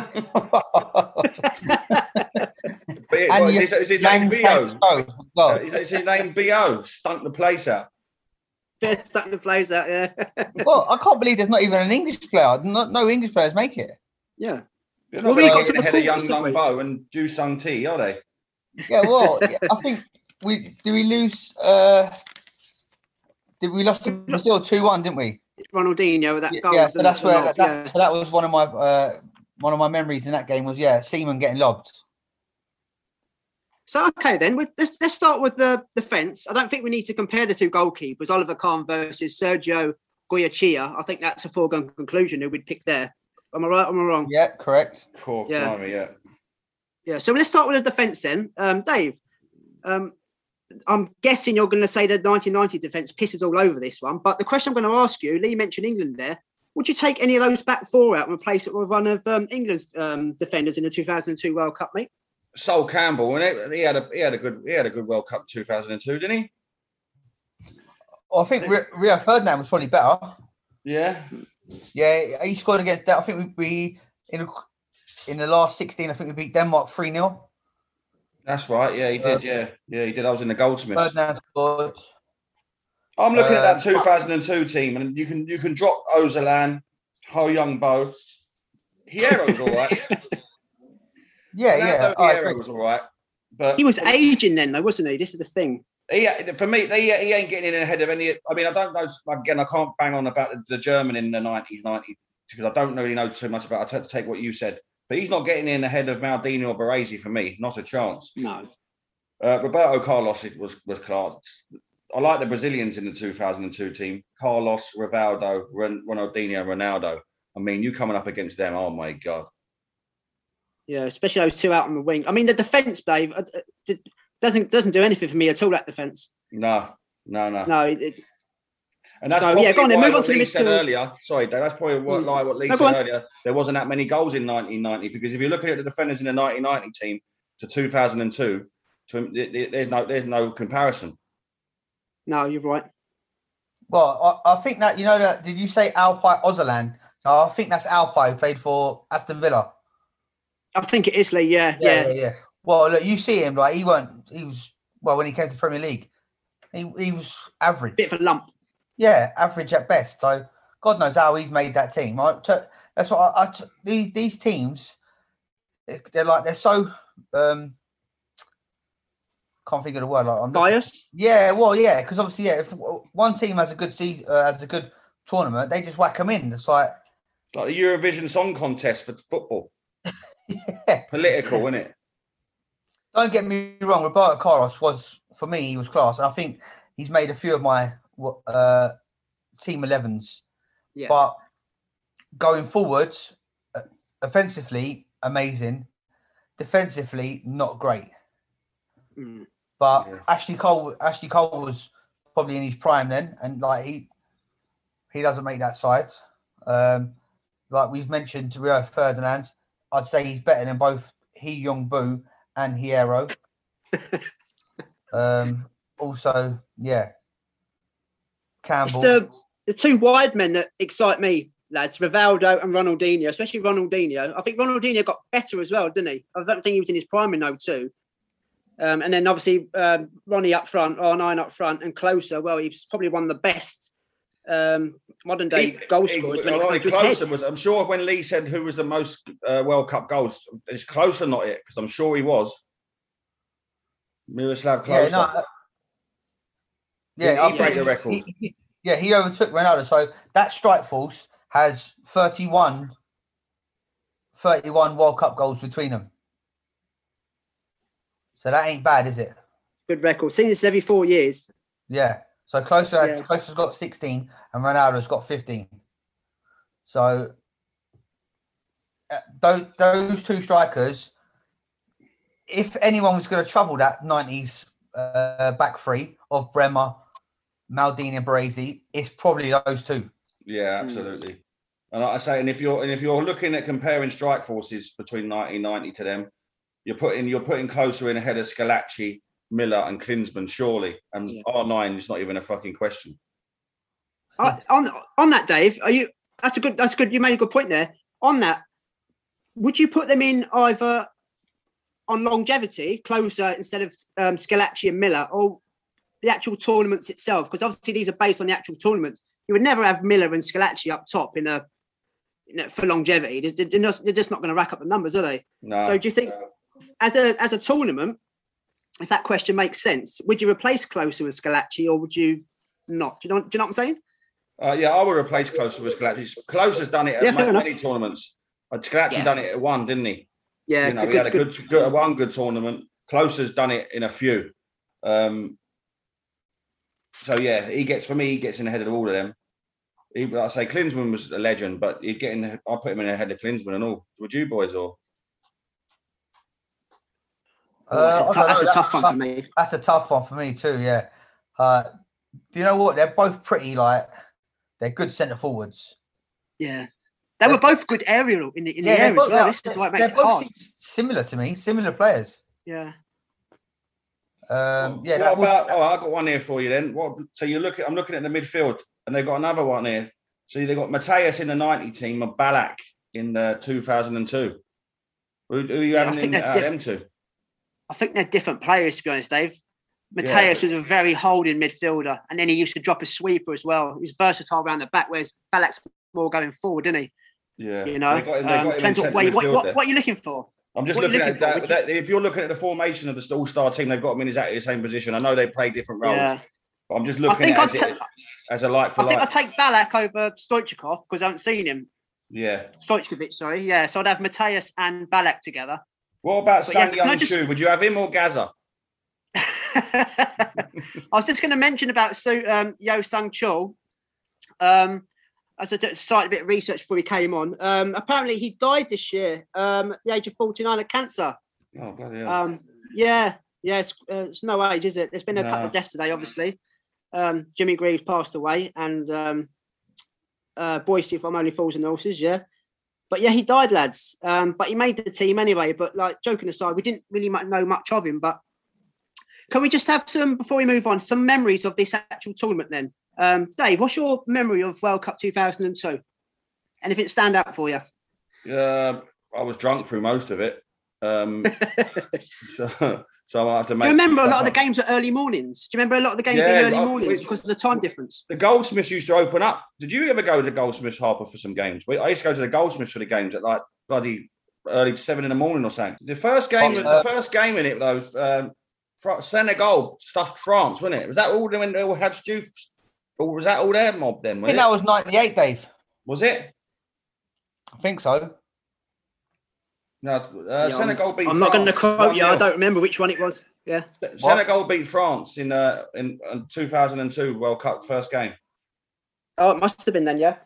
[SPEAKER 10] But it,
[SPEAKER 11] And
[SPEAKER 10] what,
[SPEAKER 11] you-
[SPEAKER 10] is, his, is his name B O?
[SPEAKER 11] Oh, well,
[SPEAKER 10] Is, is his name B O? Stunk the place out.
[SPEAKER 8] Yeah, starting to plays out, yeah.
[SPEAKER 11] well, I can't believe there's not even an English player. No, no English players make it.
[SPEAKER 8] Yeah.
[SPEAKER 10] You're
[SPEAKER 8] Well,
[SPEAKER 10] not
[SPEAKER 8] we
[SPEAKER 10] going
[SPEAKER 8] got
[SPEAKER 10] to
[SPEAKER 8] to
[SPEAKER 10] get
[SPEAKER 8] the
[SPEAKER 10] ahead of
[SPEAKER 8] quarters,
[SPEAKER 10] Young
[SPEAKER 8] didn't
[SPEAKER 10] Lung
[SPEAKER 8] we?
[SPEAKER 10] Bo and Ju Sung T, are they?
[SPEAKER 11] Yeah, well, yeah, I think we did we lose. Uh, did we lost to Brazil two one? Didn't we?
[SPEAKER 8] Ronaldinho with that
[SPEAKER 11] Yeah,
[SPEAKER 8] goal.
[SPEAKER 11] yeah, so
[SPEAKER 8] didn't
[SPEAKER 11] that's
[SPEAKER 8] it?
[SPEAKER 11] where that,
[SPEAKER 8] Yeah.
[SPEAKER 11] so that was one of my uh, one of my memories in that game was yeah, Seaman getting lobbed.
[SPEAKER 8] So okay then, with, let's let's start with the defence. I don't think we need to compare the two goalkeepers, Oliver Kahn versus Sergio Goyachea. I think that's a foregone conclusion who we'd pick there. Am I right? Or am I wrong?
[SPEAKER 11] Yeah, correct.
[SPEAKER 10] Cool,
[SPEAKER 8] Yeah.
[SPEAKER 10] blimey, yeah.
[SPEAKER 8] Yeah. So let's start with the defence then. Um, Dave, um, I'm guessing you're going to say the nineteen ninety defence pisses all over this one. But the question I'm going to ask you, Lee mentioned England there. Would you take any of those back four out and replace it with one of um, England's um, defenders in the two thousand two World Cup, mate?
[SPEAKER 10] Sol Campbell, and it- he had a he had a good he had a good World Cup two thousand two, didn't he?
[SPEAKER 11] Well, I think Rio, Rio Ferdinand was probably better.
[SPEAKER 10] Yeah.
[SPEAKER 11] Yeah, he scored against that. I think we, we in in the last sixteen. I think we beat Denmark three nil.
[SPEAKER 10] That's right. Yeah, he did. Yeah, yeah, he did. I was in the Goldsmiths.
[SPEAKER 11] Ferdinand scored.
[SPEAKER 10] I'm looking at that
[SPEAKER 11] Uh,
[SPEAKER 10] two thousand two team, and you can you can drop Ozalan, Ho Young Bo. Hierro's all right.
[SPEAKER 11] Yeah, yeah. I
[SPEAKER 10] Hierro
[SPEAKER 11] agree.
[SPEAKER 10] was all right, but
[SPEAKER 8] He was aging then, though, wasn't he? This is the thing.
[SPEAKER 10] He, for me, he, he ain't getting in ahead of any. I mean, I don't know. Again, I can't bang on about the, the German in the nineties, nineties because I don't really know too much about. I have to take what you said, but he's not getting in ahead of Maldini or Baresi for me. Not a chance.
[SPEAKER 8] No.
[SPEAKER 10] Uh, Roberto Carlos was was class. I like the Brazilians in the two thousand two team. Carlos, Rivaldo, Ron, Ronaldinho, Ronaldo. I mean, you coming up against them? Oh my god!
[SPEAKER 8] Yeah, especially those two out on the wing. I mean, the defence, Dave, uh, uh, d- doesn't doesn't do anything for me at all. That defence.
[SPEAKER 10] No, no, no.
[SPEAKER 8] No. It, it-
[SPEAKER 10] And that's
[SPEAKER 8] so,
[SPEAKER 10] probably
[SPEAKER 8] yeah, go on, then,
[SPEAKER 10] why
[SPEAKER 8] move on
[SPEAKER 10] what
[SPEAKER 8] to the
[SPEAKER 10] Lee said
[SPEAKER 8] midfield.
[SPEAKER 10] earlier. Sorry, Dave, that's probably what,
[SPEAKER 8] Mm.
[SPEAKER 10] like what Lee
[SPEAKER 8] No,
[SPEAKER 10] said
[SPEAKER 8] go on.
[SPEAKER 10] earlier. There wasn't that many goals in nineteen ninety because if you're looking at the defenders in the nineteen ninety team to two thousand two, to, there's no there's no comparison.
[SPEAKER 8] No, you're right.
[SPEAKER 11] Well, I, I think that, you know, that did you say Alpay Ozalan? So I think that's Alpay who played for Aston Villa.
[SPEAKER 8] I think it is Lee. Yeah,
[SPEAKER 11] Yeah,
[SPEAKER 8] yeah.
[SPEAKER 11] yeah, yeah. Well, look, you see him, like, he weren't, he was, well, when he came to the Premier League, he, he was average.
[SPEAKER 8] Bit of a lump.
[SPEAKER 11] Yeah, average at best. So God knows how he's made that team. I, t- that's what I, I t- these, these teams, they're like, they're so, um, can't think of the word. Like,
[SPEAKER 8] bias.
[SPEAKER 11] Yeah, well, yeah, because obviously, yeah, if one team has a good season, uh, has a good tournament, they just whack them in. It's like
[SPEAKER 10] like the Eurovision Song Contest for football.
[SPEAKER 11] Yeah,
[SPEAKER 10] political, isn't it?
[SPEAKER 11] Don't get me wrong. Roberto Carlos was, for me, he was class, and I think he's made a few of my uh, team elevens.
[SPEAKER 8] Yeah.
[SPEAKER 11] But going forward, uh, offensively, amazing. Defensively, not great.
[SPEAKER 8] Mm.
[SPEAKER 11] But
[SPEAKER 10] Yeah.
[SPEAKER 11] Ashley Cole, Ashley Cole was probably in his prime then, and like he, he doesn't make that side. Um, like we've mentioned, Rio Ferdinand, I'd say he's better than both Hee Young Boo and Hierro. um, also, yeah, Campbell.
[SPEAKER 8] It's the the two wide men that excite me, lads. Rivaldo and Ronaldinho, especially Ronaldinho. I think Ronaldinho got better as well, didn't he? I don't think he was in his prime in oh two. Um, and then obviously um, Ronnie up front, R nine up front, and Closer. Well, he's probably one of the best um, modern day goal scorers. When it comes to his
[SPEAKER 10] Closer
[SPEAKER 8] head.
[SPEAKER 10] was. I'm sure when Lee said who was the most uh, World Cup goals, it's Closer, not it, because I'm sure he was. Miroslav Closer.
[SPEAKER 11] Yeah, no, yeah,
[SPEAKER 10] he,
[SPEAKER 11] I
[SPEAKER 10] he
[SPEAKER 11] think
[SPEAKER 10] break the record.
[SPEAKER 11] he- he- yeah, he overtook Ronaldo. So that strike force has thirty-one, thirty-one World Cup goals between them. So that ain't bad, is it?
[SPEAKER 8] Good record. Seen this every four years.
[SPEAKER 11] Yeah. So Closer had,
[SPEAKER 8] Yeah.
[SPEAKER 11] Closer's got sixteen and Ronaldo's got fifteen. So uh, those, those two strikers, if anyone was going to trouble that nineties uh, back three of Bremer, Maldini and Baresi, it's probably those two.
[SPEAKER 10] Yeah, absolutely. And like I say, and if you're and if you're looking at comparing strike forces between nineteen ninety to them, you're putting you're putting Closer in ahead of Scalacci, Miller, and Klinsmann, surely. And
[SPEAKER 8] Yeah.
[SPEAKER 10] R nine is not even a fucking question.
[SPEAKER 8] Uh, on on that, Dave, are you? That's a good. That's good. You made a good point there. On that, would you put them in either on longevity, Closer instead of um, Scalacci and Miller, or the actual tournaments itself? Because obviously these are based on the actual tournaments. You would never have Miller and Scalacci up top in a you know, for longevity. They're, they're, not, they're just not going to rack up the numbers, are they?
[SPEAKER 10] No.
[SPEAKER 8] So do you think, as a as a tournament, if that question makes sense, would you replace Closer with Scalacci, or would you not? Do you know? Do you know what I'm saying?
[SPEAKER 10] Uh, yeah, I would replace Closer with Scalacci. Closer's done it at
[SPEAKER 8] Yeah, fair
[SPEAKER 10] many,
[SPEAKER 8] enough.
[SPEAKER 10] many tournaments. Uh, Scalacci
[SPEAKER 8] Yeah.
[SPEAKER 10] done it at one, didn't he?
[SPEAKER 8] Yeah,
[SPEAKER 10] You know,
[SPEAKER 8] good-
[SPEAKER 10] he had a
[SPEAKER 8] good-
[SPEAKER 10] good, good, one good tournament. Closer's done it in a few. Um, so yeah, he gets for me. He gets in ahead of all of them. He, like I say, Klinsmann was a legend, but he'd get in. I put him in ahead of Klinsmann and all. Would you boys or?
[SPEAKER 8] Oh, that's a
[SPEAKER 11] Uh,
[SPEAKER 8] tou-
[SPEAKER 11] I don't
[SPEAKER 8] that's a
[SPEAKER 11] know,
[SPEAKER 8] tough one for me.
[SPEAKER 11] That's a tough one for me too. Yeah. Uh, do you know what? They're both pretty like they're good centre forwards.
[SPEAKER 8] Yeah, they were both good aerial in the in the
[SPEAKER 11] they're
[SPEAKER 8] air as
[SPEAKER 11] both-
[SPEAKER 8] well.
[SPEAKER 11] they're-
[SPEAKER 8] This is what makes
[SPEAKER 11] they're
[SPEAKER 8] it
[SPEAKER 11] both
[SPEAKER 8] hard.
[SPEAKER 11] seem similar to me. Similar players.
[SPEAKER 8] Yeah.
[SPEAKER 11] Um, yeah.
[SPEAKER 10] what
[SPEAKER 11] that would-
[SPEAKER 10] about? Oh, I got one here for you then. What? So you look at. I'm looking at the midfield, and they've got another one here. So they got Mateus in the ninety team and Ballack in the two thousand two. Who, who are you
[SPEAKER 8] Yeah, I
[SPEAKER 10] having
[SPEAKER 8] think
[SPEAKER 10] in
[SPEAKER 8] they're
[SPEAKER 10] out of
[SPEAKER 8] di-
[SPEAKER 10] them two?
[SPEAKER 8] I think they're different players, to be honest, Dave. Mateus was a very holding midfielder, and then he used to drop a sweeper as well. He was versatile around the back, whereas Ballack's more going forward, didn't he?
[SPEAKER 10] Yeah,
[SPEAKER 8] You know,
[SPEAKER 10] They got him- they
[SPEAKER 8] um,
[SPEAKER 10] got him in
[SPEAKER 8] depends what,
[SPEAKER 10] centre
[SPEAKER 8] what, you- what,
[SPEAKER 10] midfield
[SPEAKER 8] what,
[SPEAKER 10] there.
[SPEAKER 8] what are you looking for?
[SPEAKER 10] I'm just
[SPEAKER 8] What are you
[SPEAKER 10] looking at
[SPEAKER 8] looking for?
[SPEAKER 10] that,
[SPEAKER 8] Would you-
[SPEAKER 10] that. If you're looking at the formation of the all-star team, they've got them in exactly the same position. I know they play different roles,
[SPEAKER 8] Yeah.
[SPEAKER 10] but I'm just
[SPEAKER 8] I
[SPEAKER 10] looking
[SPEAKER 8] think
[SPEAKER 10] at
[SPEAKER 8] I'd
[SPEAKER 10] it
[SPEAKER 8] ta-
[SPEAKER 10] as, it as a like for
[SPEAKER 8] I think
[SPEAKER 10] like.
[SPEAKER 8] I'd take Ballack over Stoichkov because I haven't seen him.
[SPEAKER 10] Yeah.
[SPEAKER 8] Stoichkovic, sorry. Yeah, so I'd have Mateus and Ballack together.
[SPEAKER 10] What about
[SPEAKER 8] But yeah,
[SPEAKER 10] Sang
[SPEAKER 8] can I
[SPEAKER 10] Young
[SPEAKER 8] just-
[SPEAKER 10] Chu? Would you have him or Gaza?
[SPEAKER 8] I was just going to mention about Su- um, Yo Sung Chul. Um, as I did- started a bit of research before we came on, um, apparently he died this year um, at the age of forty-nine of cancer.
[SPEAKER 10] Oh, bloody hell.
[SPEAKER 8] Um, yeah, yeah, it's, uh, it's no age, is it? There's been a couple
[SPEAKER 10] No.
[SPEAKER 8] of deaths today, obviously. um, Jimmy Greaves passed away, and um, uh, Boise from Only Fools and Horses, yeah. But yeah, he died, lads. Um, but he made the team anyway. But like, joking aside, we didn't really know much of him. But can we just have some, before we move on, some memories of this actual tournament then? Um, Dave, what's your memory of World Cup two thousand two? Anything stand out for you?
[SPEAKER 10] Uh, I was drunk through most of it. Um, so, so I have to make.
[SPEAKER 8] Do you remember a lot of the games at early mornings? Do you remember a lot of the games
[SPEAKER 10] Yeah,
[SPEAKER 8] being early
[SPEAKER 10] I-
[SPEAKER 8] mornings
[SPEAKER 10] we-
[SPEAKER 8] because of the time difference?
[SPEAKER 10] The Goldsmiths used to open up. Did you ever go to Goldsmiths, Harper, for some games? We- I used to go to the Goldsmiths for the games at like bloody early seven in the morning or something. The first game,
[SPEAKER 11] Uh,
[SPEAKER 10] the first game in it though, um, Fr- Senegal stuffed France, wasn't it? Was that all when they all had Stu? Or was that all their mob then?
[SPEAKER 11] I
[SPEAKER 10] Was
[SPEAKER 11] think
[SPEAKER 10] it?
[SPEAKER 11] that was ninety-eight, Dave.
[SPEAKER 10] Was it?
[SPEAKER 11] I think so.
[SPEAKER 10] No, uh,
[SPEAKER 8] Yeah,
[SPEAKER 10] Senegal beat.
[SPEAKER 8] I'm not going to
[SPEAKER 10] France
[SPEAKER 8] quote you. I
[SPEAKER 10] one nil.
[SPEAKER 8] don't remember which one it was. Yeah.
[SPEAKER 10] Senegal beat France in uh, in, in two thousand two World Cup first game.
[SPEAKER 8] Oh, it must have been then, yeah.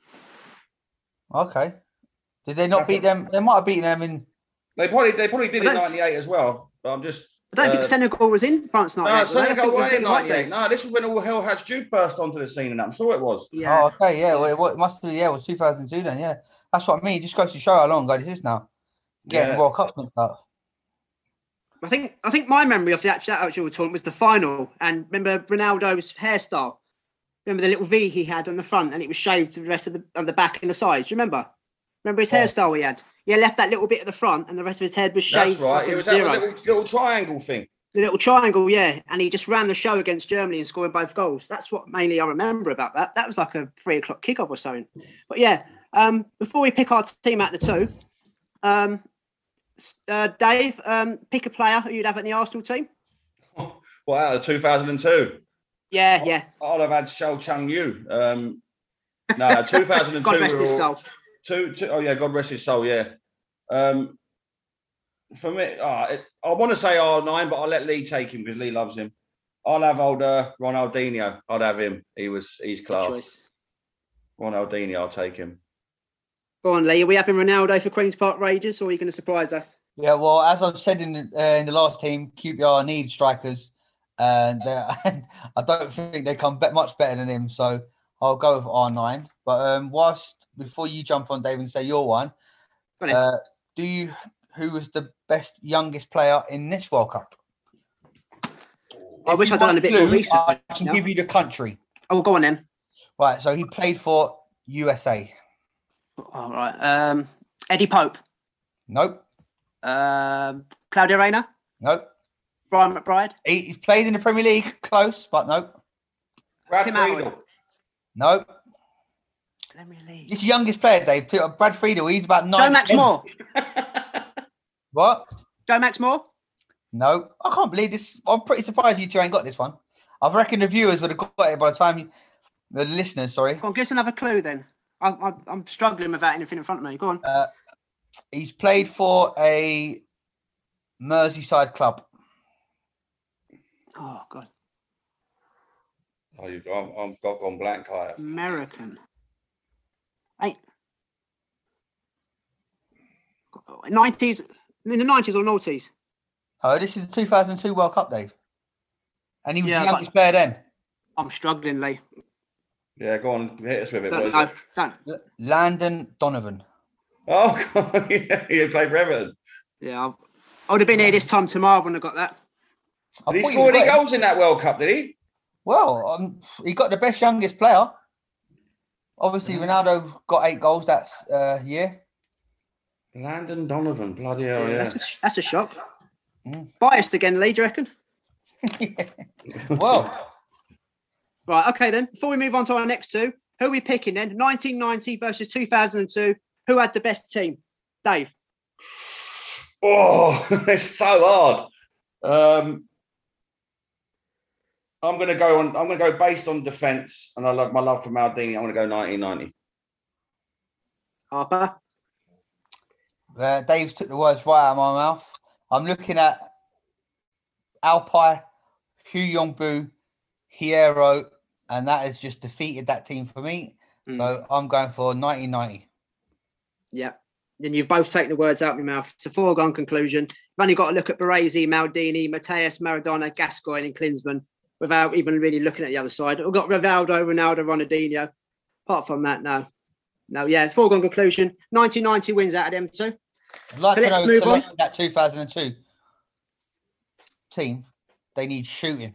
[SPEAKER 11] Okay. Did they not beat them? They might have beaten them in.
[SPEAKER 10] They probably they probably did
[SPEAKER 8] I
[SPEAKER 10] in
[SPEAKER 8] don't-
[SPEAKER 10] ninety-eight as well. But I'm just.
[SPEAKER 8] I don't
[SPEAKER 10] uh,
[SPEAKER 8] think Senegal was in France
[SPEAKER 10] No,
[SPEAKER 8] ninety-eight.
[SPEAKER 10] Senegal
[SPEAKER 8] were
[SPEAKER 10] were
[SPEAKER 8] they? I
[SPEAKER 10] in
[SPEAKER 8] think you're right,
[SPEAKER 10] ninety-eight.
[SPEAKER 8] Dave.
[SPEAKER 10] No, this was when all hell had Duke burst onto the scene, and I'm sure it was.
[SPEAKER 8] Yeah.
[SPEAKER 11] Oh, okay. Yeah. Well, it, wa- it must have been. Yeah, it was two thousand two then. Yeah. That's what I mean. It just goes to show how long ago this is now. Getting
[SPEAKER 10] Yeah.
[SPEAKER 11] the World Cup mixed up.
[SPEAKER 8] I think I think my memory of the actual, actual tournament was the final. And remember Ronaldo's hairstyle? Remember the little V he had on the front and it was shaved to the rest of the on the back and the sides? Do you remember? Remember his
[SPEAKER 11] Yeah.
[SPEAKER 8] hairstyle he had? Yeah, left that little bit at the front and the rest of his head was
[SPEAKER 10] That's
[SPEAKER 8] shaved.
[SPEAKER 10] right.
[SPEAKER 8] like a
[SPEAKER 10] It was that
[SPEAKER 8] zero.
[SPEAKER 10] little, little triangle thing.
[SPEAKER 8] The little triangle, yeah. And he just ran the show against Germany and scoring both goals. That's what mainly I remember about that. That was like a three o'clock kickoff or something. But yeah, um, before we pick our team out of the two, um, uh, Dave, um, pick a player who you'd have in the Arsenal team.
[SPEAKER 10] Well, out of two thousand two,
[SPEAKER 8] Yeah, yeah.
[SPEAKER 10] I'd have had Shao Chang Yu. Um, no, two thousand two.
[SPEAKER 8] God rest
[SPEAKER 10] were
[SPEAKER 8] his
[SPEAKER 10] all-
[SPEAKER 8] soul.
[SPEAKER 10] Two, two, oh yeah, God rest his soul. Yeah. Um, for me, oh, it, I want to say R nine, but I'll let Lee take him because Lee loves him. I'll have old uh, Ronaldinho. I'd have him. He was, he's class.
[SPEAKER 8] choice.
[SPEAKER 10] Ronaldinho, I'll take him.
[SPEAKER 8] Go on, Lee. Are we having Ronaldo for Queen's Park Rangers or are you going to surprise us?
[SPEAKER 11] Yeah. Well, as I've said in the, uh, in the last team, Q P R need strikers, and, uh, and I don't think they come be- much better than him. So I'll go with R nine. But um, whilst before you jump on, Dave, and say your one,
[SPEAKER 8] Go on then.
[SPEAKER 11] uh, do you? Who was the best youngest player in this World Cup?
[SPEAKER 8] I
[SPEAKER 11] If
[SPEAKER 8] wish
[SPEAKER 11] you
[SPEAKER 8] I'd done
[SPEAKER 11] want
[SPEAKER 8] a bit more
[SPEAKER 11] clues,
[SPEAKER 8] research.
[SPEAKER 11] I can
[SPEAKER 8] now.
[SPEAKER 11] give you the country.
[SPEAKER 8] Oh, go on then.
[SPEAKER 11] Right. So he played for U S A.
[SPEAKER 8] All right. Um, Eddie Pope.
[SPEAKER 11] Nope.
[SPEAKER 8] Um, Claudio Reyna.
[SPEAKER 11] Nope.
[SPEAKER 8] Brian McBride.
[SPEAKER 11] He, he's played in the Premier League, close, but nope.
[SPEAKER 10] Brad
[SPEAKER 8] Tim
[SPEAKER 10] Friedel.
[SPEAKER 8] Howard.
[SPEAKER 11] Nope.
[SPEAKER 8] Premier League.
[SPEAKER 11] This youngest player, Dave, too, Brad Friedel. He's about nine.
[SPEAKER 8] Joe Max
[SPEAKER 11] ten.
[SPEAKER 8] Moore.
[SPEAKER 11] What?
[SPEAKER 8] Joe Max Moore.
[SPEAKER 11] No, I can't believe this. I'm pretty surprised you two ain't got this one. I reckon the viewers would have got it by the time you, the listeners. Sorry.
[SPEAKER 8] Go on, give us another clue then. I, I, I'm struggling without anything in front of me. Go on.
[SPEAKER 11] Uh, he's played for a Merseyside club.
[SPEAKER 8] Oh God.
[SPEAKER 10] Oh, you've gone, I've got gone blank. I have.
[SPEAKER 8] American. Eight. Nineties. In the nineties or noughties.
[SPEAKER 11] Oh, this is the two thousand two World Cup, Dave. And he was
[SPEAKER 8] Yeah,
[SPEAKER 11] the
[SPEAKER 8] but-
[SPEAKER 11] youngest player then.
[SPEAKER 8] I'm struggling, Lee.
[SPEAKER 10] Yeah, go on, hit us with it. What
[SPEAKER 8] Don't,
[SPEAKER 10] is
[SPEAKER 8] no,
[SPEAKER 10] it?
[SPEAKER 8] don't.
[SPEAKER 11] L- Landon Donovan.
[SPEAKER 10] Oh, God, yeah, he played for Everton.
[SPEAKER 8] Yeah, I, I would have been here this time tomorrow when I got that.
[SPEAKER 11] I
[SPEAKER 10] Did he
[SPEAKER 11] thought you
[SPEAKER 10] score any
[SPEAKER 11] got it.
[SPEAKER 10] goals in that World Cup? Did he?
[SPEAKER 11] Well, um, he got the best youngest player. Obviously, Ronaldo got eight goals that uh, year.
[SPEAKER 10] Landon Donovan, bloody hell, yeah.
[SPEAKER 8] That's a, that's a shock.
[SPEAKER 11] Mm.
[SPEAKER 8] Biased again, Lee. Do you reckon?
[SPEAKER 11] Well,
[SPEAKER 8] Right. Okay then. Before we move on to our next two, who are we picking then? nineteen ninety versus two thousand two. Who had the best team? Dave.
[SPEAKER 10] Oh, it's so hard. Um, I'm going to go on. I'm going to go based on defence, and I love my love for Maldini. I'm going to go nineteen ninety.
[SPEAKER 8] Harper.
[SPEAKER 11] uh, Dave's took the words right out of my mouth. I'm looking at Alpai, Hu Yongbu, Hierro, and that has just defeated that team for me.
[SPEAKER 8] Mm.
[SPEAKER 11] So I'm going for nineteen ninety.
[SPEAKER 8] Yeah. Then you've both taken the words out of my mouth. It's a foregone conclusion. You've only got to look at Baresi, Maldini, Mateus, Maradona, Gascoigne, and Klinsmann. without even really looking at the other side. We've got Rivaldo, Ronaldo, Ronaldinho. Apart from that, no. No, yeah, foregone conclusion. nineteen ninety wins out of them two.
[SPEAKER 11] I'd like
[SPEAKER 8] So
[SPEAKER 11] to
[SPEAKER 8] let's
[SPEAKER 11] know
[SPEAKER 8] move on.
[SPEAKER 11] selecting that two thousand two team, they need shooting.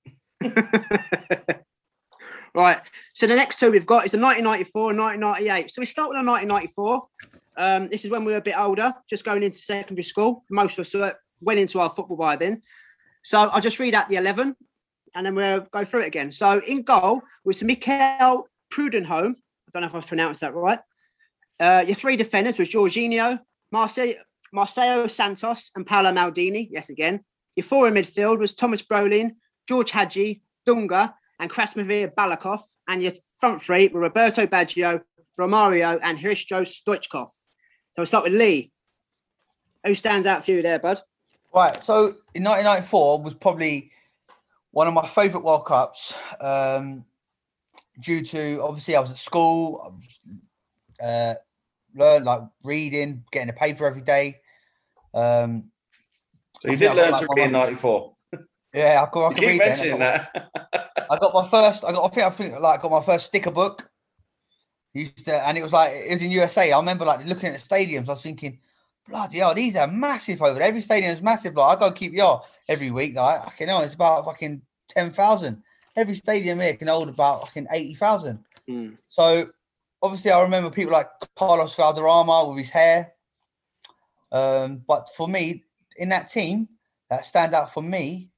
[SPEAKER 8] Right. So the next two we've got is the nineteen ninety-four and nineteen ninety-eight. So we start with the nineteen ninety-four. Um, this is when we were a bit older, just going into secondary school. Most of us uh, went into our football by then. So I'll just read out the eleven and then we'll go through it again. So in goal was Michael Prudenholm. I don't know if I've pronounced that right. Uh, your three defenders was Jorginho, Marce- Marcelo Santos and Paolo Maldini. Yes, again. Your four in midfield was Thomas Brolin, George Hadji, Dunga and Krasmir Balakov. And your front three were Roberto Baggio, Romario and Hristo Stoichkov. So we'll start with Lee. Who stands out for you there, bud?
[SPEAKER 11] Right. So in nineteen ninety-four was probably one of my favourite World Cups. Um, due to, obviously, I was at school. I was, uh, learned like reading, getting a paper every day. Um,
[SPEAKER 10] so you did learn to read in ninety-four.
[SPEAKER 11] Yeah, I could, I
[SPEAKER 10] you
[SPEAKER 11] could
[SPEAKER 10] keep
[SPEAKER 11] read
[SPEAKER 10] mentioning
[SPEAKER 11] then.
[SPEAKER 10] that.
[SPEAKER 11] I got my first. I got. I think. I think. Like, got my first sticker book. Used to, and it was like it was in U S A. I remember like looking at the stadiums. I was thinking, bloody hell, these are massive over there. Every stadium is massive. Like I go keep y'all every week. Like I can know it's about fucking ten thousand. Every stadium here can hold about fucking eighty thousand.
[SPEAKER 8] Mm.
[SPEAKER 11] So obviously, I remember people like Carlos Valderrama with his hair. Um, but for me, in that team, that stand out for me.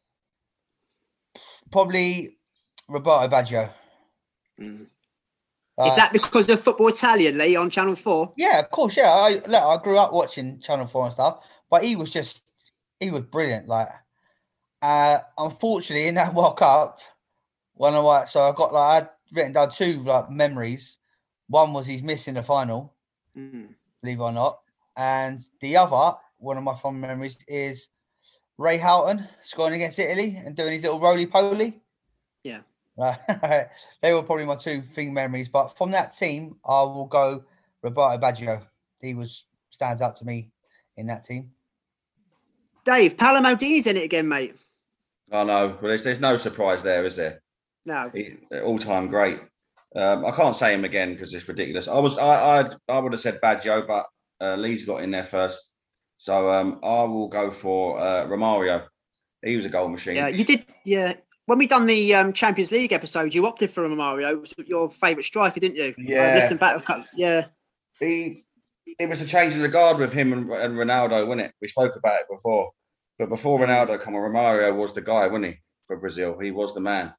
[SPEAKER 11] Probably Roberto Baggio.
[SPEAKER 8] Mm.
[SPEAKER 11] Uh,
[SPEAKER 8] Is that because of Football Italian, Lee, on Channel four?
[SPEAKER 11] Yeah, of course. Yeah, I look, I grew up watching Channel four and stuff, but he was just he was brilliant. Like, uh, unfortunately, in that World Cup, one of my so I got like I'd written down two like memories. One was he's missing the final,
[SPEAKER 8] mm.
[SPEAKER 11] believe it or not, and the other one of my fond memories is Ray Houghton scoring against Italy and doing his little roly-poly.
[SPEAKER 8] Yeah.
[SPEAKER 11] They were probably my two thing memories. But from that team, I will go Roberto Baggio. He was stands out to me in that team.
[SPEAKER 8] Dave, Paolo Maldini's in it again, mate.
[SPEAKER 10] I know. Well, there's, there's no surprise there, is there?
[SPEAKER 8] No.
[SPEAKER 10] He, all-time great. Um, I can't say him again because it's ridiculous. I was I I I would have said Baggio, but uh, Lee's got in there first. So um, I will go for uh, Romario. He was a goal machine.
[SPEAKER 8] Yeah, you did. Yeah, when we done the um, Champions League episode, you opted for Romario. It was your favourite striker, didn't you?
[SPEAKER 10] Yeah.
[SPEAKER 8] Uh, listen back. Yeah.
[SPEAKER 10] He. It was a change of the guard with him and, and Ronaldo, wasn't it? We spoke about it before. But before Ronaldo came on, Romario was the guy, wasn't he, for Brazil? He was the man.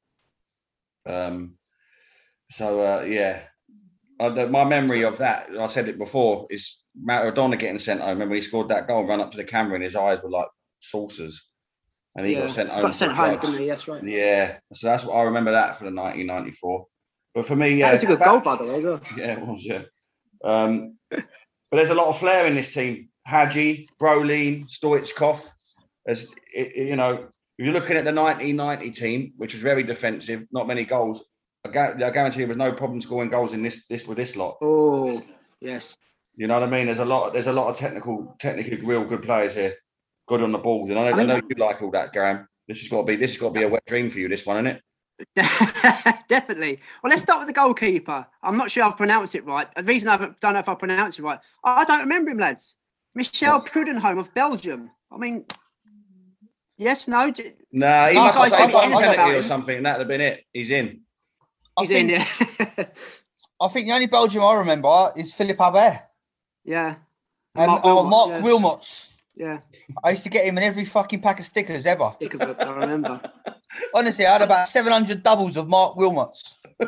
[SPEAKER 10] Um. So uh, yeah. Uh, my memory of that, I said it before, is Maradona getting sent home. Remember, he scored that goal, ran up to the camera, and his eyes were like saucers, and he
[SPEAKER 8] yeah.
[SPEAKER 10] got sent home.
[SPEAKER 8] Got sent home, didn't he? That's right.
[SPEAKER 10] Yeah, so that's what I remember that for the nineteen ninety-four. But for me, yeah,
[SPEAKER 8] that was a good
[SPEAKER 10] that,
[SPEAKER 8] goal, by the way. As well.
[SPEAKER 10] Yeah, it was. Yeah, um, but there's a lot of flair in this team. Hadji, Brolin, Stoichkov. As you know, if you're looking at the nineteen ninety team, which was very defensive, not many goals. I guarantee there was no problem scoring goals in this this with this lot.
[SPEAKER 8] Oh, yes.
[SPEAKER 10] You know what I mean? There's a lot. There's a lot of technical, technically real good players here, good on the ball. You know, I, I, mean, I know you like all that, Graham. This has got to be. This has got to be a wet dream for you. This one, isn't
[SPEAKER 8] it? Definitely. Well, let's start with the goalkeeper. I'm not sure I've pronounced it right. The reason I don't know if I pronounced it right, I don't remember him, lads. Michel Prudenholm of Belgium. I mean, yes, no.
[SPEAKER 10] No, nah, he
[SPEAKER 8] oh,
[SPEAKER 10] must have saved one
[SPEAKER 8] penalty
[SPEAKER 10] penalty or something. That'd have been it. He's in.
[SPEAKER 11] I
[SPEAKER 8] He's
[SPEAKER 11] think,
[SPEAKER 8] in, yeah.
[SPEAKER 11] I think the only Belgium I remember is Philippe Albert.
[SPEAKER 8] Yeah.
[SPEAKER 11] And
[SPEAKER 8] Mark
[SPEAKER 11] Mark,
[SPEAKER 8] Wilmots.
[SPEAKER 11] oh, Mark
[SPEAKER 8] yeah.
[SPEAKER 11] Wilmots.
[SPEAKER 8] Yeah.
[SPEAKER 11] I used to get him in every fucking pack of stickers ever.
[SPEAKER 8] Sticker book, I remember.
[SPEAKER 11] Honestly, I had about seven hundred doubles of Mark Wilmots.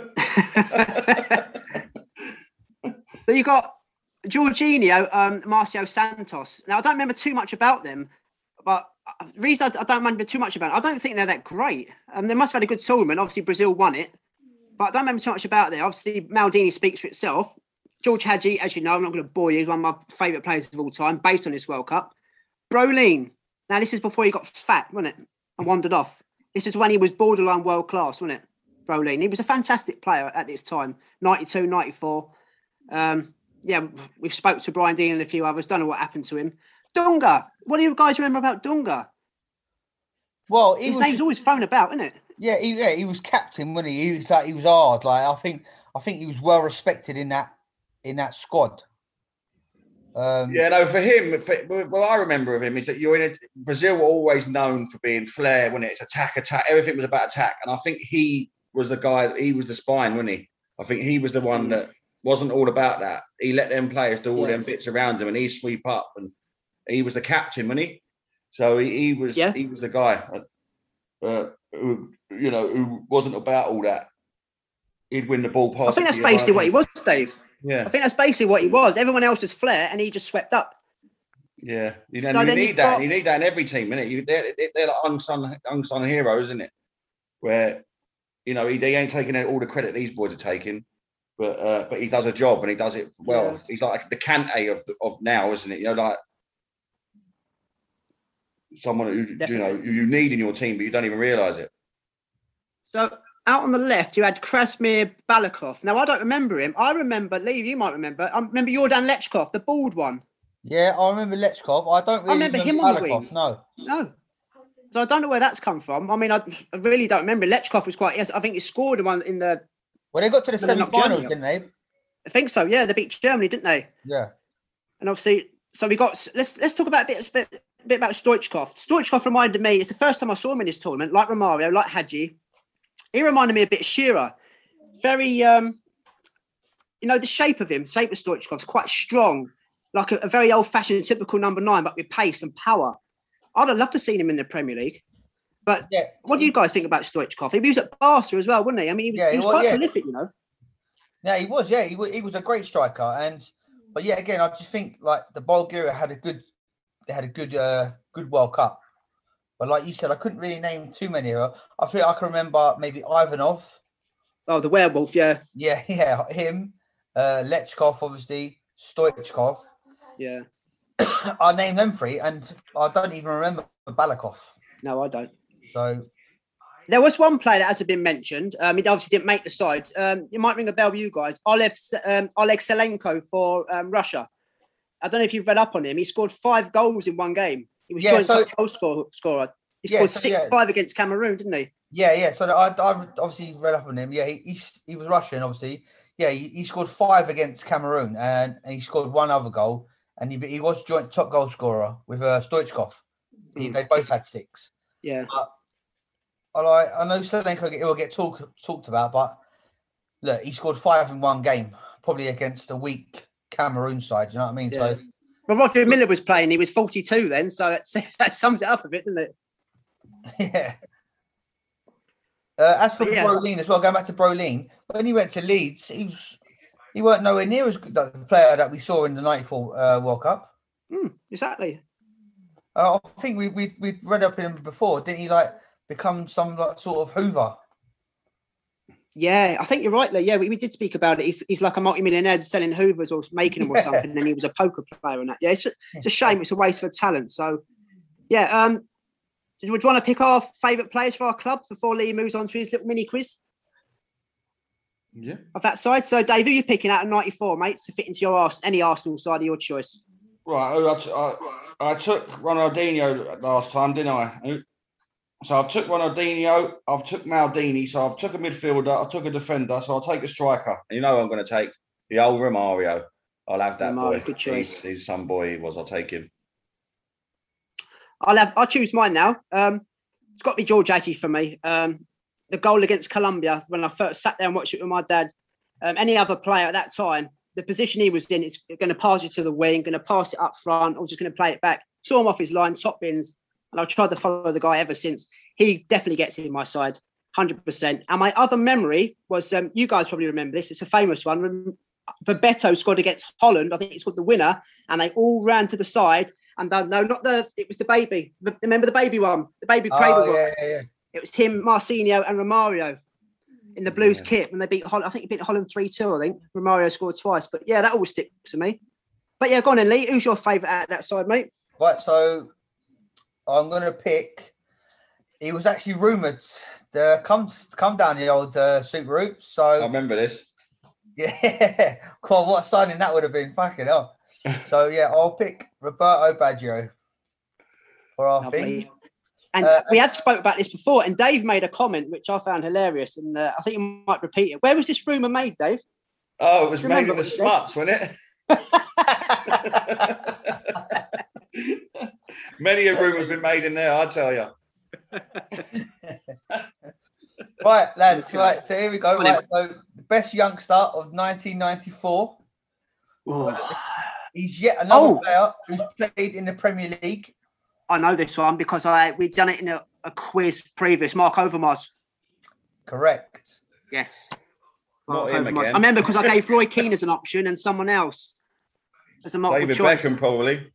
[SPEAKER 8] So you got Jorginho, um, Marcio Santos. Now, I don't remember too much about them, but the reason I don't remember too much about them, I don't think they're that great. Um, they must have had a good tournament. Obviously, Brazil won it, but I don't remember too much about them. Obviously, Maldini speaks for itself. George Hadji, as you know, I'm not going to bore you, he's one of my favourite players of all time, based on this World Cup. Brolin. Now, this is before he got fat, wasn't it? And wandered off. This is when he was borderline world class, wasn't it? Brolin. He was a fantastic player at this time, ninety-two, ninety-four. Um, yeah, we've spoke to Brian Dean and a few others. Don't know what happened to him. Dunga. What do you guys remember about Dunga?
[SPEAKER 11] Well, he
[SPEAKER 8] his
[SPEAKER 11] was,
[SPEAKER 8] name's always thrown about, isn't it?
[SPEAKER 11] Yeah, he, yeah, he was captain, wasn't he? He was like he was hard. Like I think, I think he was well respected in that in that squad. Um,
[SPEAKER 10] yeah, no, for him, for, well, I remember of him is that you're in a, Brazil were always known for being flair, when it's attack, attack. Everything was about attack, and I think he was the guy. He was the spine, wasn't he? I think he was the one that wasn't all about that. He let them players do all yeah. them bits around him, and he sweep up, and he was the captain, wasn't he? So he, he was, yeah. he was the guy uh, who, you know, who wasn't about all that. He'd win the ball pass.
[SPEAKER 8] I think that's basically what he was, Dave.
[SPEAKER 10] Yeah,
[SPEAKER 8] I think that's basically what he was. Everyone else was flair, and he just swept up.
[SPEAKER 10] Yeah, you, know, so you need that. Got... You need that in every team, innit? You, they're, they're like unsung, unsung heroes, isn't it? Where, you know, he, he ain't taking all the credit these boys are taking, but uh, but he does a job and he does it well. Yeah. He's like the Kante of of now, isn't it? You know, like someone who Definitely. you know who you need in your team, but you don't even realise it.
[SPEAKER 8] So. Out on the left, you had Krasimir Balakov. Now, I don't remember him. I remember, Lee, you might remember. I remember Jordan Lechkov, the bald one.
[SPEAKER 11] Yeah, I remember Lechkov. I don't really
[SPEAKER 8] I remember, remember him
[SPEAKER 11] Balakov,
[SPEAKER 8] on the wing.
[SPEAKER 11] No.
[SPEAKER 8] No. So I don't know where that's come from. I mean, I, I really don't remember. Lechkov was quite, yes, I think he scored in one in the...
[SPEAKER 11] Well, they got to the semi-finals, didn't they?
[SPEAKER 8] I think so, yeah. They beat Germany, didn't they?
[SPEAKER 11] Yeah.
[SPEAKER 8] And obviously, so we got... Let's let's talk about a bit, a bit, a bit about Stoichkov. Stoichkov reminded me, it's the first time I saw him in this tournament, like Romario, like Hadji. He reminded me a bit of Shearer. Very, um, you know, the shape of him, the shape of Stoichkov's quite strong, like a, a very old-fashioned, typical number nine, but with pace and power. I'd have loved to see him in the Premier League. But yeah. What do you guys think about Stoichkov? He was at Barca as well, wasn't he? I mean, he was, yeah, he was, he was quite yeah. prolific, you know.
[SPEAKER 11] Yeah, he was. Yeah, he was, he was a great striker. And but yeah, again, I just think like the Bulgaria had a good, they had a good, uh, good World Cup. But like you said, I couldn't really name too many of them. I feel I can remember maybe Ivanov.
[SPEAKER 8] Oh, the werewolf, yeah.
[SPEAKER 11] Yeah, yeah, him. Uh, Lechkov, obviously. Stoichkov.
[SPEAKER 8] Yeah.
[SPEAKER 11] I named them three, and I don't even remember Balakov.
[SPEAKER 8] No, I don't.
[SPEAKER 11] So
[SPEAKER 8] there was one player that hasn't been mentioned. Um, he obviously didn't make the side. Um, it might ring a bell with you guys. Oleg, um, Oleg Selenko for um, Russia. I don't know if you've read up on him. He scored five goals in one game. He was yeah, joint so, goal scorer. scorer. He scored yeah, so, six yeah. five against Cameroon, didn't he?
[SPEAKER 11] Yeah, yeah. So I, I've obviously read up on him. Yeah, he he, he was Russian, obviously. Yeah, he, he scored five against Cameroon, and, and he scored one other goal. And he he was joint top goal scorer with uh, Stoichkov. He, they both had six.
[SPEAKER 8] Yeah.
[SPEAKER 11] But, I I know Selenko will get talk, talked about, but look, he scored five in one game, probably against a weak Cameroon side. You know what I mean? Yeah. So.
[SPEAKER 8] Well, Roger Miller was playing. He was forty-two then, so that's, that sums it up a bit, doesn't it?
[SPEAKER 11] Yeah. Uh, as for yeah. Brolin as well, going back to Brolin, when he went to Leeds, he was he weren't nowhere near as good as the player that we saw in the ninety-four uh, World Cup.
[SPEAKER 8] Mm, exactly.
[SPEAKER 11] Uh, I think we we we read up in him before, didn't he? Like become some like sort of Hoover.
[SPEAKER 8] Yeah, I think you're right there. Yeah, we, we did speak about it. He's, he's like a multi-millionaire selling Hoovers or making them or yeah. something, and he was a poker player and that. Yeah, it's a, it's a shame. It's a waste of talent. So, yeah. Um, would you want to pick our favourite players for our club before Lee moves on to his little mini quiz?
[SPEAKER 10] Yeah.
[SPEAKER 8] Of that side. So, Dave, who are you picking out of ninety-four, mates, to fit into your any Arsenal side of your choice?
[SPEAKER 10] Right. I, I, I took Ronaldinho last time, didn't I? So I've took Ronaldinho, I've took Maldini, so I've took a midfielder, I took a defender, so I'll take a striker. And you know who I'm going to take? The old Romario. I'll have that Romario, boy.
[SPEAKER 8] Good choice.
[SPEAKER 10] He's, he's some boy he was. I'll take him.
[SPEAKER 8] I'll have. I'll choose mine now. Um, it's got to be George Adji for me. Um, the goal against Colombia, when I first sat there and watched it with my dad. Um, any other player at that time, the position he was in, it's going to pass it to the wing, going to pass it up front, or just going to play it back. Saw him off his line, top bins. And I've tried to follow the guy ever since. He definitely gets in my side, one hundred percent. And my other memory was, um, you guys probably remember this, it's a famous one. Bebeto scored against Holland. I think he scored the winner. And they all ran to the side. And uh, no, not the, it was the baby. The, remember the baby one? The baby cradle
[SPEAKER 11] oh,
[SPEAKER 8] one.
[SPEAKER 11] Yeah, yeah, yeah.
[SPEAKER 8] It was him, Marcinho and Romario in the Blues yeah. kit. When they beat Holland, I think he beat Holland three two, I think. Romario scored twice. But yeah, that always sticks to me. But yeah, go on then, Lee. Who's your favourite at that side, mate?
[SPEAKER 11] Right, so I'm going to pick. He was actually rumoured to come come down the old uh, Super route. So
[SPEAKER 10] I remember this.
[SPEAKER 11] Yeah, God, what a signing that would have been! Fucking hell. So yeah, I'll pick Roberto Baggio for our
[SPEAKER 8] Lovely.
[SPEAKER 11] thing.
[SPEAKER 8] And uh, we had spoke about this before, and Dave made a comment which I found hilarious, and uh, I think you might repeat it. Where was this rumour made, Dave?
[SPEAKER 10] Oh, it was made in the Smuts, wasn't it? Many a rumour has been made in there, I tell you.
[SPEAKER 11] Right, lads. Right, so here we go. Right, so the best youngster of nineteen ninety-four.
[SPEAKER 8] Oh.
[SPEAKER 11] He's yet another
[SPEAKER 8] oh.
[SPEAKER 11] player who's played in the Premier League.
[SPEAKER 8] I know this one because I we've done it in a, a quiz previous. Mark Overmars.
[SPEAKER 11] Correct.
[SPEAKER 8] Yes.
[SPEAKER 10] Not him again.
[SPEAKER 8] I remember because I gave Roy Keane as an option and someone else as a multiple
[SPEAKER 10] David
[SPEAKER 8] choice.
[SPEAKER 10] Beckham, probably.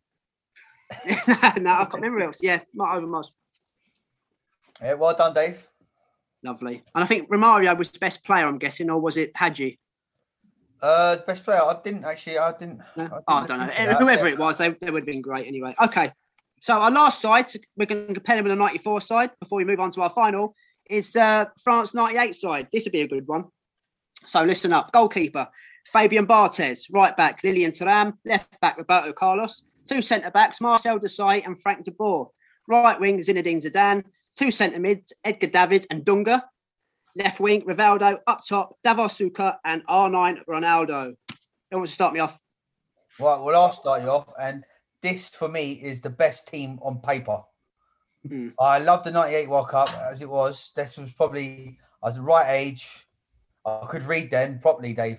[SPEAKER 8] No, I can't remember else. Yeah, Mark Overmars.
[SPEAKER 11] Yeah, well done, Dave.
[SPEAKER 8] Lovely. And I think Romario was the best player, I'm guessing, or was it Hadji?
[SPEAKER 11] Uh, best player. I didn't actually. I didn't.
[SPEAKER 8] No?
[SPEAKER 11] I, didn't
[SPEAKER 8] oh, I don't know. Whoever it was, they, they would have been great anyway. Okay. So our last side, we're going to compare them with the ninety-four side before we move on to our final, is uh, France ninety-eight side. This would be a good one. So listen up. Goalkeeper, Fabien Barthez. Right back, Lilian Thuram. Left back, Roberto Carlos. Two centre-backs, Marcel Desailly and Frank de Boer. Right wing, Zinedine Zidane. Two centre-mids, Edgar Davids and Dunga. Left wing, Rivaldo. Up top, Davor Suker and R nine Ronaldo. Who wants to start me off?
[SPEAKER 11] Right, well, I'll start you off. And this, for me, is the best team on paper.
[SPEAKER 8] Mm.
[SPEAKER 11] I love the ninety-eight World Cup as it was. This was probably, I was the right age. I could read then properly, Dave.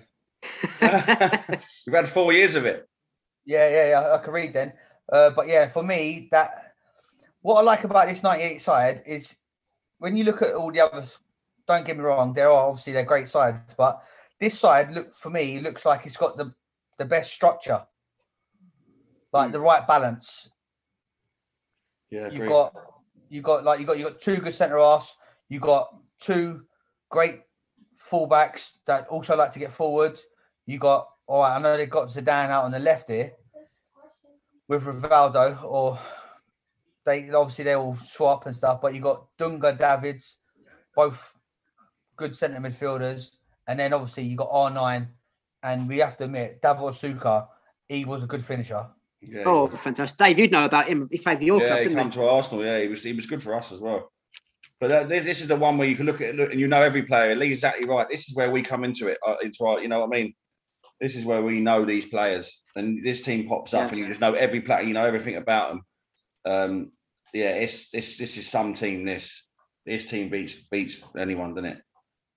[SPEAKER 10] We've had four years of it.
[SPEAKER 11] Yeah, yeah, yeah. I could read then. Uh, but yeah, for me, that what I like about this ninety-eight side is when you look at all the others, don't get me wrong, there are obviously they're great sides, but this side, look for me, looks like it's got the, the best structure, like mm. the right balance.
[SPEAKER 10] Yeah,
[SPEAKER 11] you've got you got like you got you got two good centre halves, you got two great fullbacks that also like to get forward. You got all right. I know they've got Zidane out on the left here with Rivaldo, or they obviously they all swap and stuff. But you got Dunga, Davids, both good centre midfielders, and then obviously you got R nine, and we have to admit Davor Suker, he was a good finisher.
[SPEAKER 10] Yeah,
[SPEAKER 8] oh, fantastic! Dave, you'd know about him. He played for your
[SPEAKER 10] yeah,
[SPEAKER 8] club,
[SPEAKER 10] he
[SPEAKER 8] didn't
[SPEAKER 10] came
[SPEAKER 8] he?
[SPEAKER 10] to Arsenal. Yeah, he was he was good for us as well. But uh, this, this is the one where you can look at it look, and you know every player. Lee's exactly right. This is where we come into it. Uh, into our, you know what I mean? This is where we know these players, and this team pops up, yeah. and you just know every player. You know everything about them. Um, yeah, it's this. This is some team. This this team beats beats anyone, doesn't it?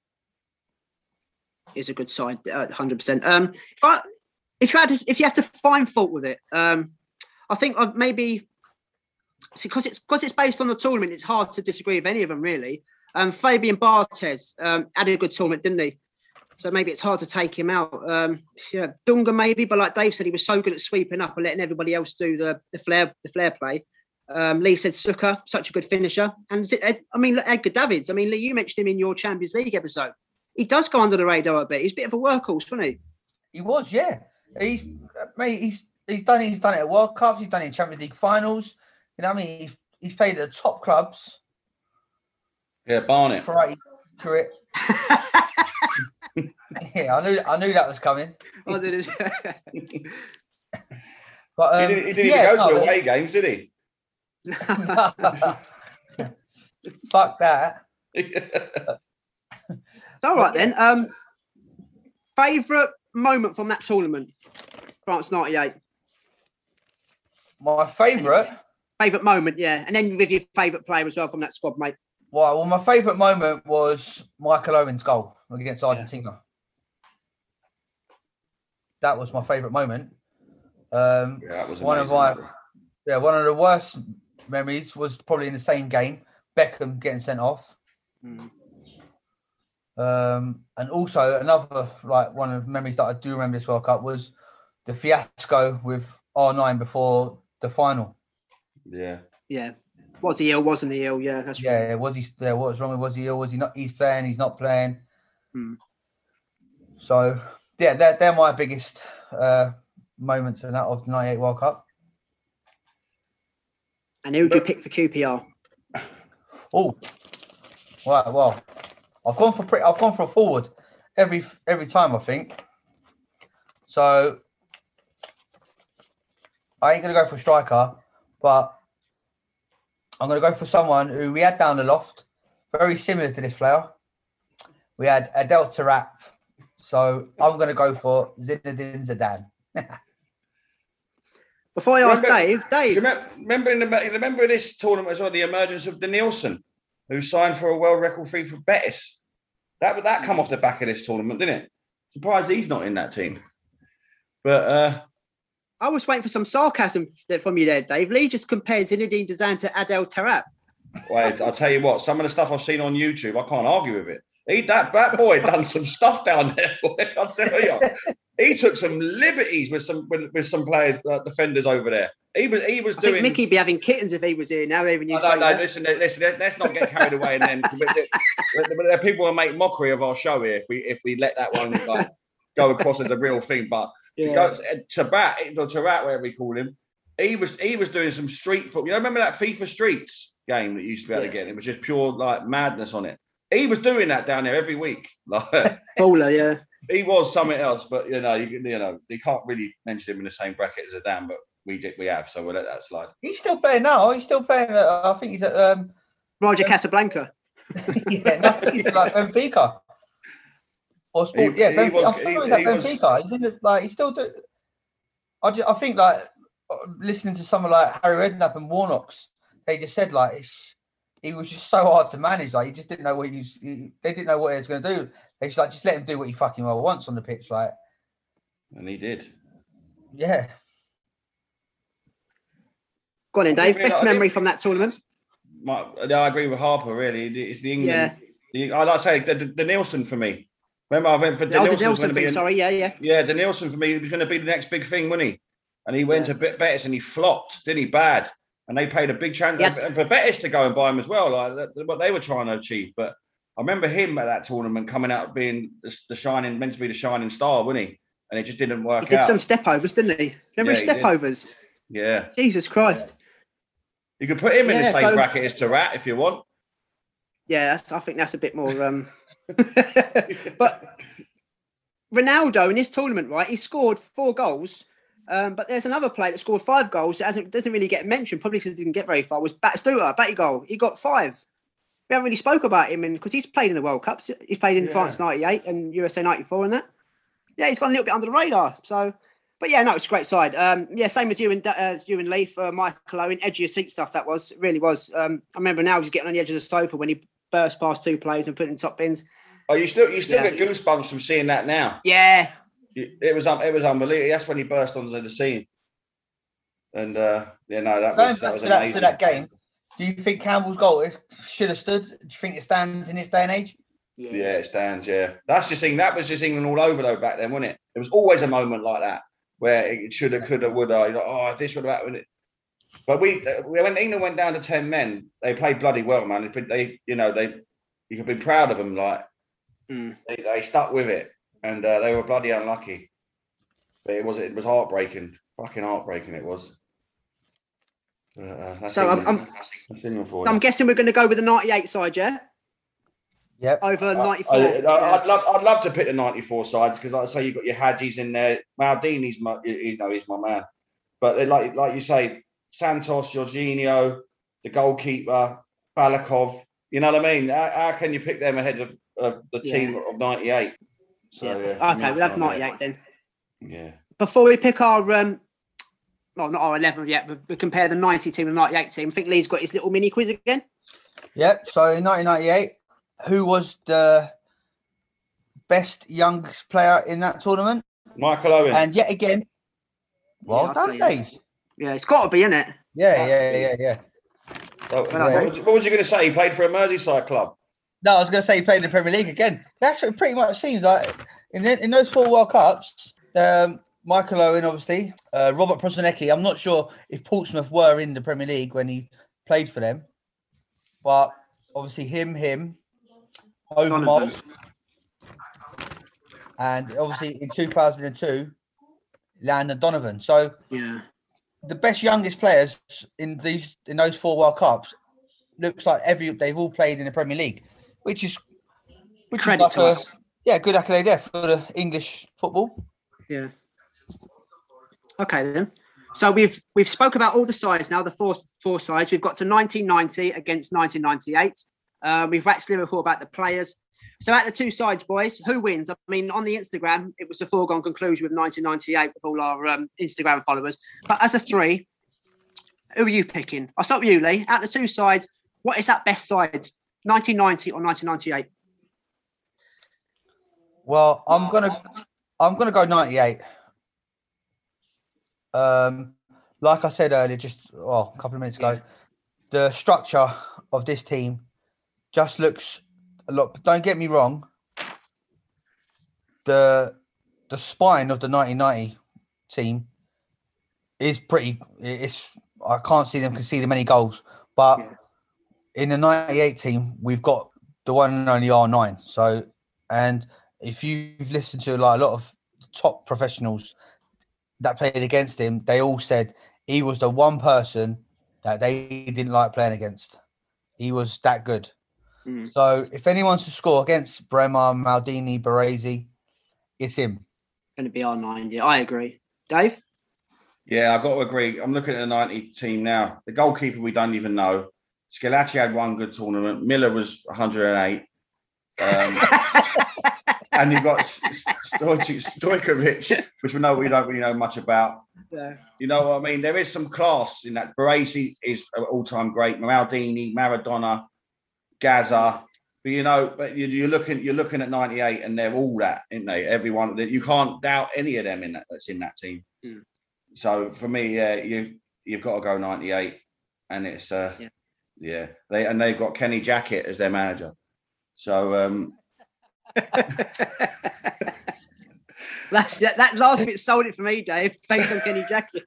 [SPEAKER 8] It's a good side, uh, one hundred percent. Um, if I if you had to, if you have to find fault with it, um, I think I'd maybe. See, because it's because it's based on the tournament, it's hard to disagree with any of them really. Um, Fabien Barthez um, had a good tournament, didn't he? So maybe it's hard to take him out. Um, yeah, Dunga maybe, but like Dave said, he was so good at sweeping up and letting everybody else do the the flair the flair play. Um, Lee said Suker, such a good finisher, and it, I mean Edgar Davids. I mean Lee, you mentioned him in your Champions League episode. He does go under the radar a bit. He's a bit of a workhorse, wasn't he?
[SPEAKER 11] He was, yeah. He's mate. He's he's done it. He's done it at World Cups. He's done it in Champions League finals. You know what I mean? He's, he's played at the top clubs.
[SPEAKER 10] Yeah, Barnet.
[SPEAKER 11] For eight career. Yeah, I knew I knew that was coming.
[SPEAKER 8] I did.
[SPEAKER 11] But um,
[SPEAKER 10] he didn't, he didn't
[SPEAKER 11] yeah,
[SPEAKER 10] even go
[SPEAKER 11] no,
[SPEAKER 10] to the away games, did he?
[SPEAKER 11] Fuck that.
[SPEAKER 8] All right then. Um, favourite moment from that tournament, France ninety-eight.
[SPEAKER 11] My favourite?
[SPEAKER 8] Favourite moment, yeah. And then with your favourite player as well from that squad, mate.
[SPEAKER 11] Well, well my favourite moment was Michael Owen's goal against Argentina. Yeah. That was my favourite moment. Um,
[SPEAKER 10] yeah, that was
[SPEAKER 11] one of my, yeah, one of the worst memories was probably in the same game, Beckham getting sent off. Mm. Um, and also another, like one of the memories that I do remember this World Cup was the fiasco with R nine before the final.
[SPEAKER 10] Yeah.
[SPEAKER 8] Yeah. Was he ill? Wasn't he ill? Yeah, that's
[SPEAKER 11] yeah.
[SPEAKER 8] right.
[SPEAKER 11] Was he? Yeah, what was wrong with? Was he ill? Was he not? He's playing. He's not playing.
[SPEAKER 8] Hmm.
[SPEAKER 11] So yeah, they're they're my biggest uh, moments in that of the ninety-eight World Cup.
[SPEAKER 8] And who would you pick for Q P R?
[SPEAKER 11] Oh, well, well, I've gone for pre- I've gone for a forward every every time I think. So I ain't gonna go for a striker, but I'm going to go for someone who we had down the loft, very similar to this player. We had Adel Taarabt. So I'm going to go for Zinedine Zidane.
[SPEAKER 8] Before I ask
[SPEAKER 10] Remember-
[SPEAKER 8] Dave, Dave,
[SPEAKER 10] Do you remember, remember, in the, remember this tournament as well, the emergence of Danielson, who signed for a world record fee for Betis? That that come off the back of this tournament, didn't it? Surprised he's not in that team. But uh,
[SPEAKER 8] I was waiting for some sarcasm from you there, Dave. Lee just compared Zinedine Zidane to Adel Taarabt.
[SPEAKER 10] wait, I'll tell you what, some of the stuff I've seen on YouTube, I can't argue with it. He that, that boy done some stuff down there. I'll tell you, he took some liberties with some with, with some players, uh, defenders over there. He was he was
[SPEAKER 8] I
[SPEAKER 10] doing.
[SPEAKER 8] think Mickey'd be having kittens if he was here now. Even you
[SPEAKER 10] I
[SPEAKER 8] say
[SPEAKER 10] don't know.
[SPEAKER 8] that.
[SPEAKER 10] Listen, listen. Let's not get carried away. And then there, there are people who make mockery of our show here if we if we let that one like, go across as a real thing. But
[SPEAKER 8] Yeah.
[SPEAKER 10] to go to bat, or to rat, whatever we call him, he was he was doing some street football. You know, remember that FIFA Streets game that you used to be able to get? It was just pure like madness on it. He was doing that down there every week. Like,
[SPEAKER 8] Bowler, yeah.
[SPEAKER 10] he was something else, but you know, you, you know, you can't really mention him in the same bracket as Zidane, but we did, we have, so we'll let that slide.
[SPEAKER 11] He's still playing now. He's still playing. At, I think he's at um,
[SPEAKER 8] Roger Casablanca.
[SPEAKER 11] yeah, no, I think he's at, like Benfica. Or sport,
[SPEAKER 10] He-
[SPEAKER 11] yeah,
[SPEAKER 10] he
[SPEAKER 11] Benfica.
[SPEAKER 10] was-
[SPEAKER 11] I think
[SPEAKER 10] he-
[SPEAKER 11] he was at
[SPEAKER 10] he was-
[SPEAKER 11] Benfica. He's in the, like he's still do. I just, I think like listening to someone like Harry Redknapp and Warnock's, they just said like it's, he was just so hard to manage. Like he just didn't know what he was. He, they didn't know what he was going to do. They just like just let him do what he fucking well wants on the pitch. Like,
[SPEAKER 10] And he did.
[SPEAKER 11] yeah.
[SPEAKER 8] Go on in,
[SPEAKER 10] I
[SPEAKER 8] Dave.
[SPEAKER 10] didn't
[SPEAKER 8] Best
[SPEAKER 10] realise- I
[SPEAKER 8] memory
[SPEAKER 10] didn't-
[SPEAKER 8] from that tournament.
[SPEAKER 10] My, no, I agree with Harper. Really, it's the England. The, I like to say the, the, the Nielsen for me. Remember, I went for
[SPEAKER 8] The, oh, the
[SPEAKER 10] Nielsen.
[SPEAKER 8] Nelson thing, sorry, yeah, yeah.
[SPEAKER 10] Yeah, the Nielsen for me was going to be the next big thing, wasn't he? And he went to Be- Betis and he flopped, didn't he? Bad. And they paid a big chance
[SPEAKER 8] Yes.
[SPEAKER 10] and for Betis to go and buy him as well, like that, what they were trying to achieve. But I remember him at that tournament coming out being the, the shining, meant to be the shining star, wasn't he? And it just didn't work
[SPEAKER 8] He did
[SPEAKER 10] out.
[SPEAKER 8] some step overs, didn't he? Remember
[SPEAKER 10] Yeah,
[SPEAKER 8] his
[SPEAKER 10] he
[SPEAKER 8] step
[SPEAKER 10] did.
[SPEAKER 8] overs?
[SPEAKER 10] Yeah.
[SPEAKER 8] Jesus Christ.
[SPEAKER 10] You could put him in the
[SPEAKER 8] Yeah,
[SPEAKER 10] same
[SPEAKER 8] so-
[SPEAKER 10] bracket as Taarabt if you want.
[SPEAKER 8] Yeah, that's, I think that's a bit more. Um... but Ronaldo in this tournament, right? He scored four goals, um, but there's another player that scored five goals that hasn't, doesn't really get mentioned, probably because he didn't get very far. Was Batistuta, Batigol. He got five. We haven't really spoke about him, and because he's played in the World Cups, he's played in
[SPEAKER 10] Yeah.
[SPEAKER 8] France ninety-eight and U S A ninety-four, and that. Yeah, he's gone a little bit under the radar. So, but yeah, no, it's a great side. Um, yeah, same as you and uh, as you and Leaf, uh, Michael Owen, edge of your seat stuff. That was really was. Um, I remember now he's getting on the edge of the sofa when he burst past two players and put in top bins.
[SPEAKER 10] Oh, you still you still
[SPEAKER 8] Yeah.
[SPEAKER 10] get goosebumps from seeing that now.
[SPEAKER 8] Yeah,
[SPEAKER 10] It it was um, it was unbelievable. That's when he burst onto the scene. And uh, yeah, no, that
[SPEAKER 11] Going
[SPEAKER 10] was that
[SPEAKER 11] back
[SPEAKER 10] was
[SPEAKER 11] to that,
[SPEAKER 10] amazing.
[SPEAKER 11] to that game, do you think Campbell's goal if should have stood? Do you think it stands in this day and age?
[SPEAKER 10] Yeah, it stands. Yeah, that's just England. That was just England all over though back then, wasn't it? There was always a moment like that where it should have, could have, would have. Like, oh, this would have happened. But we, when England went down to ten men, they played bloody well, man. They, they you know, they you could be proud of them. Like
[SPEAKER 8] Mm.
[SPEAKER 10] they, they stuck with it, and uh, they were bloody unlucky. But it was it was heartbreaking, fucking heartbreaking. It was. Uh, uh, that's
[SPEAKER 8] So I'm-
[SPEAKER 10] England.
[SPEAKER 8] I'm-
[SPEAKER 10] That's England for
[SPEAKER 8] I'm
[SPEAKER 10] you.
[SPEAKER 8] guessing we're going to go with the ninety-eight side, yeah,
[SPEAKER 11] Yep.
[SPEAKER 8] over
[SPEAKER 10] I,
[SPEAKER 8] ninety-four.
[SPEAKER 10] I,
[SPEAKER 8] Yeah.
[SPEAKER 10] I'd love, I'd love to pick the ninety-four sides because, like I say, you've got your Hadjis in there. Maldini's my, you know, he's my man. But they, like, like you say, Santos, Jorginho, the goalkeeper, Balakov. You know what I mean? How, how can you pick them ahead of, of the
[SPEAKER 8] Yeah.
[SPEAKER 10] team of ninety-eight? So,
[SPEAKER 8] Yeah.
[SPEAKER 10] yeah, for me,
[SPEAKER 8] Okay,
[SPEAKER 10] it's
[SPEAKER 8] we'll have ninety-eight then.
[SPEAKER 10] Yeah.
[SPEAKER 8] Before we pick our, um, well, not our eleven yet, but we compare the ninety team and the ninety-eight team. I think Lee's got his little mini quiz again.
[SPEAKER 11] Yep. So in nineteen ninety-eight, who was the best young player in that tournament?
[SPEAKER 10] Michael Owen.
[SPEAKER 11] And yet again, well
[SPEAKER 8] Yeah, I'd
[SPEAKER 11] done,
[SPEAKER 8] say that.
[SPEAKER 11] Dave.
[SPEAKER 8] Yeah, it's got to be, isn't it?
[SPEAKER 11] Yeah, yeah, yeah, yeah.
[SPEAKER 10] Oh,
[SPEAKER 8] Well,
[SPEAKER 10] what,
[SPEAKER 8] I-
[SPEAKER 10] was, what was you going to say? He played for a Merseyside club.
[SPEAKER 11] No, I was going to say he played in the Premier League again. That's what it pretty much seems like. In the, in those four World Cups, um, Michael Owen, obviously, uh, Robert Prosinecki. I'm not sure if Portsmouth were in the Premier League when he played for them, but obviously him, him, Overmars, and obviously in two thousand two, Landon Donovan. So
[SPEAKER 8] Yeah.
[SPEAKER 11] the best youngest players in these in those four World Cups looks like every they've all played in the Premier League, which is which
[SPEAKER 8] Credit
[SPEAKER 11] is
[SPEAKER 8] to
[SPEAKER 11] like
[SPEAKER 8] us.
[SPEAKER 11] a, yeah, good accolade there for the English football.
[SPEAKER 8] Yeah. Okay then. So we've we've spoke about all the sides now, the four four sides. We've got to nineteen ninety against nineteen ninety-eight. Uh, we've actually Liverpool about the players. So at the two sides, boys, who wins? I mean, on the Instagram, it was a foregone conclusion with nineteen ninety-eight with all our um, Instagram followers. But as a three, who are you picking? I'll start with you, Lee. At the two sides, what is that best side? nineteen ninety or nineteen ninety-eight?
[SPEAKER 11] Well, I'm gonna I'm gonna go ninety-eight. Um, like I said earlier, just oh, a couple of minutes ago, yeah. The structure of this team just looks a lot. Don't get me wrong. The the spine of the nineteen ninety team is pretty. It's I can't see them conceding many goals, but yeah. In the ninety-eight team, we've got the one and only R nine. So, and if you've listened to like a lot of top professionals that played against him, they all said he was the one person that they didn't like playing against. He was that good. Mm. So if anyone's to score against Bremer, Maldini, Baresi, it's him.
[SPEAKER 8] Going to be R nine. Yeah, I agree. Dave?
[SPEAKER 10] Yeah, I've got to agree. I'm looking at the ninety team now. The goalkeeper we don't even know. Schillaci had one good tournament. Miller was one hundred eight. Um, and you've got Stojkovic, which we know we don't really know much about. Yeah. You know what I mean? There is some class in that. Baresi is an all-time great. Maldini, Maradona, Gaza. But you know, but you're looking, you're looking at ninety-eight, and they're all that, aren't they? Everyone. You can't doubt any of them in that. That's in that team. Mm. So for me, yeah, you you've got to go ninety-eight, and it's uh, yeah. yeah, they and they've got Kenny Jackett as their manager. So. um
[SPEAKER 8] That's that, that last bit sold it for me, Dave. Thanks on Kenny Jackett.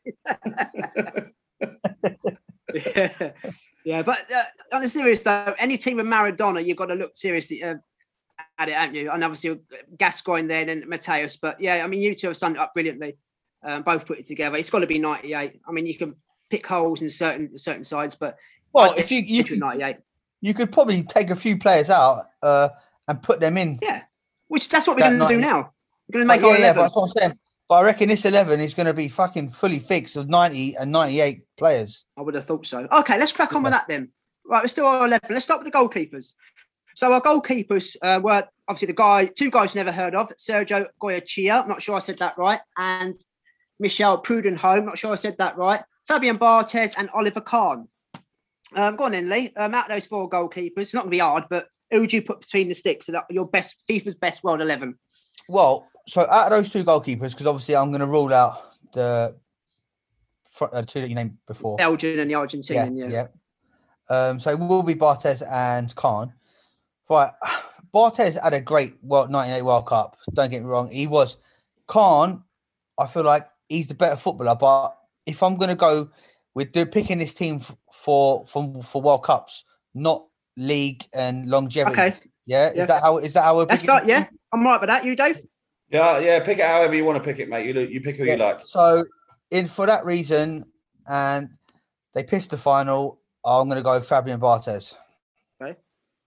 [SPEAKER 8] yeah. yeah, but uh, on the serious though, any team with Maradona, you've got to look seriously uh, at it, haven't you? And obviously Gascoigne there and Mateus. But yeah, I mean, you two have summed it up brilliantly. Um, both put it together. It's got to be ninety-eight. I mean, you can pick holes in certain certain sides, but
[SPEAKER 11] well, if you you could, ninety-eight, you could probably take a few players out uh, and put them in.
[SPEAKER 8] Yeah, which that's what we're going to do now. We're going to make
[SPEAKER 11] but,
[SPEAKER 8] our
[SPEAKER 11] yeah,
[SPEAKER 8] eleven.
[SPEAKER 11] Yeah, but that's what I'm saying. But I reckon this eleven is going to be fucking fully fixed of ninety and ninety-eight players.
[SPEAKER 8] I would have thought so. Okay, let's crack on yeah. with that then. Right, let's do our eleven. Let's start with the goalkeepers. So our goalkeepers uh, were obviously the guy, two guys never heard of, Sergio Goycochea, I'm not sure I said that right, and Michel Prud'homme, not sure I said that right, Fabian Barthez and Oliver Kahn. Um, go on then, Lee. Um, out of those four goalkeepers, it's not going to be hard, but who would you put between the sticks? So that your best, FIFA's best world eleven?
[SPEAKER 11] Well, so out of those two goalkeepers, because obviously I'm going to rule out the uh, two that you named before.
[SPEAKER 8] Belgian and the Argentinian, yeah.
[SPEAKER 11] Yeah. yeah. Um, so it will be Barthez and Kahn. Right. Barthez had a great World ninety-eight World Cup. Don't get me wrong. He was. Kahn, I feel like he's the better footballer. But if I'm going to go with the, picking this team for, for for World Cups, not league and longevity.
[SPEAKER 8] Okay.
[SPEAKER 11] Yeah. Is yeah. that how? Is that how we're?
[SPEAKER 8] Let's go. Yeah, I'm right with that. You, Dave?
[SPEAKER 10] Yeah, yeah. Pick it however you want to pick it, mate. You you pick who yeah. you like.
[SPEAKER 11] So, in for that reason, and they pissed the final. I'm going to go Fabian Barthez.
[SPEAKER 8] Okay.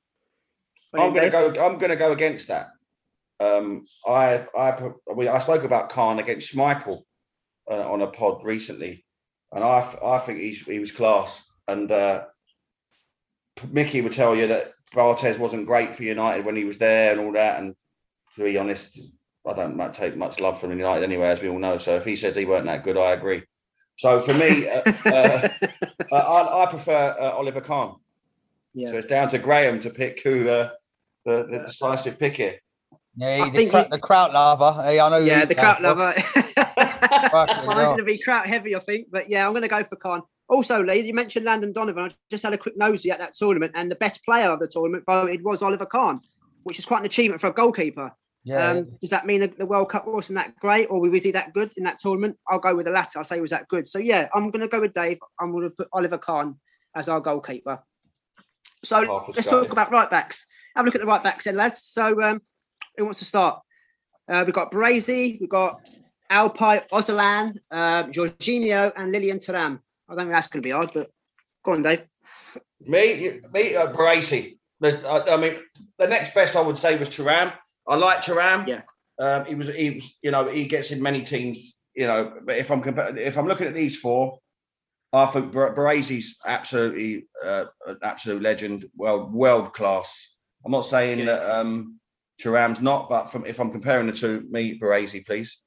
[SPEAKER 10] I'm going to go. I'm going to go against that. Um, I I we, I spoke about Kahn against Schmeichel uh, on a pod recently, and I I think he's, he was class. And uh, Mickey would tell you that Barthez wasn't great for United when he was there and all that. And to be honest, I don't take much love from United anyway, as we all know. So if he says he weren't that good, I agree. So for me, uh, uh, uh, I, I prefer uh, Oliver Kahn. Yeah. So it's down to Graham to pick who uh, the, the decisive pick here.
[SPEAKER 11] Yeah, I the, think cra- he... the Kraut lover. Hey, I know.
[SPEAKER 8] Yeah, the Kraut lover. I'm going to be Kraut heavy, I think. But yeah, I'm going to go for Kahn. Also, Lee, you mentioned Landon Donovan. I just had a quick nosy at that tournament, and the best player of the tournament voted was Oliver Kahn, which is quite an achievement for a goalkeeper. Yeah. Um, does that mean the World Cup wasn't that great, or was he that good in that tournament? I'll go with the latter. I'll say he was that good. So yeah, I'm going to go with Dave. I'm going to put Oliver Kahn as our goalkeeper. So oh, let's talk about right backs. Have a look at the right backs then, lads. So um, who wants to start? Uh, we've got Baresi, we've got Alpay, Ozan, uh, Jorginho, and Lilian Thuram. I don't think that's going to be hard, but go on, Dave.
[SPEAKER 10] Me, me, uh, Baresi. I, I mean, the next best I would say was Thuram. I like Thuram.
[SPEAKER 8] Yeah.
[SPEAKER 10] Um, he was, he was, you know, he gets in many teams. you know, but if I'm compa- if I'm looking at these four, I think Bar- Barazi's absolutely uh, an absolute legend, world world class. I'm not saying yeah. that um, Thuram's not, but from if I'm comparing the two, me Barazi, please.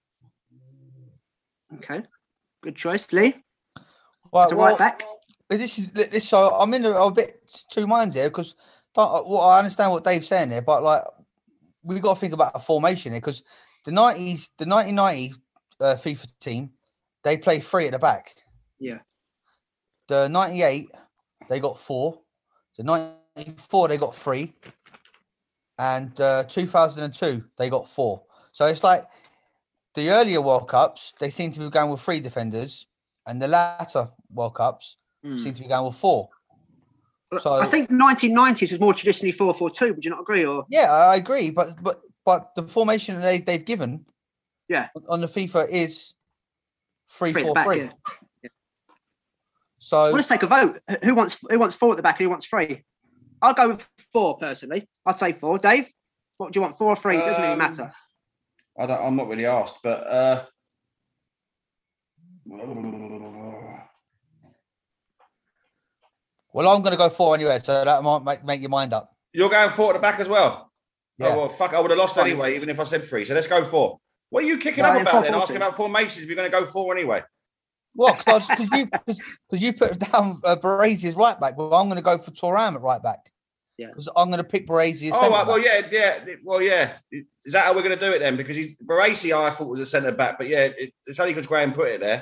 [SPEAKER 8] Okay, good choice, Lee.
[SPEAKER 11] Well,
[SPEAKER 8] well,
[SPEAKER 11] right
[SPEAKER 8] back.
[SPEAKER 11] This is this. So I'm in a, a bit two minds here because well, I understand what Dave's saying there, but like we've got to think about a formation here because the nineties, the nineteen ninety uh, FIFA team, they play three at the back.
[SPEAKER 8] Yeah.
[SPEAKER 11] The ninety-eight, they got four. The ninety-four, they got three. And uh, two thousand two, they got four. So it's like the earlier World Cups, they seem to be going with three defenders, and the latter World Cups mm. seem to be going with four.
[SPEAKER 8] So I think nineteen nineties was more traditionally four four two. Would you not agree? Or
[SPEAKER 11] yeah, I agree. But but but the formation they they've given,
[SPEAKER 8] yeah,
[SPEAKER 11] on the FIFA is three,
[SPEAKER 8] three
[SPEAKER 11] four,
[SPEAKER 8] back,
[SPEAKER 11] three.
[SPEAKER 8] Yeah. Yeah.
[SPEAKER 11] So
[SPEAKER 8] well, let's take a vote. Who wants who wants four at the back and who wants three? I'll go with four personally. I'd say four. Dave, what do you want? Four or three? It doesn't um, really matter.
[SPEAKER 10] I don't. I'm not really asked, but uh,
[SPEAKER 11] well, I'm going to go four anyway, so that might make, make your mind up.
[SPEAKER 10] You're going four at the back as well.
[SPEAKER 11] Yeah.
[SPEAKER 10] Oh well, fuck! I would have lost anyway, even if I said three. So let's go four. What are you kicking no, up about then? Asking about formations if you're going to go four anyway.
[SPEAKER 11] Well, because you because you put down uh, Barazi as right back. Well, I'm going to go for Thuram at right back.
[SPEAKER 8] Yeah,
[SPEAKER 11] because I'm going to pick Barazi as
[SPEAKER 10] oh,
[SPEAKER 11] centre
[SPEAKER 10] right, well,
[SPEAKER 11] back.
[SPEAKER 10] yeah, yeah, well, yeah. Is that how we're going to do it then? Because he's Barazi, I thought was a centre back, but yeah, it, it's only because Graham put it there.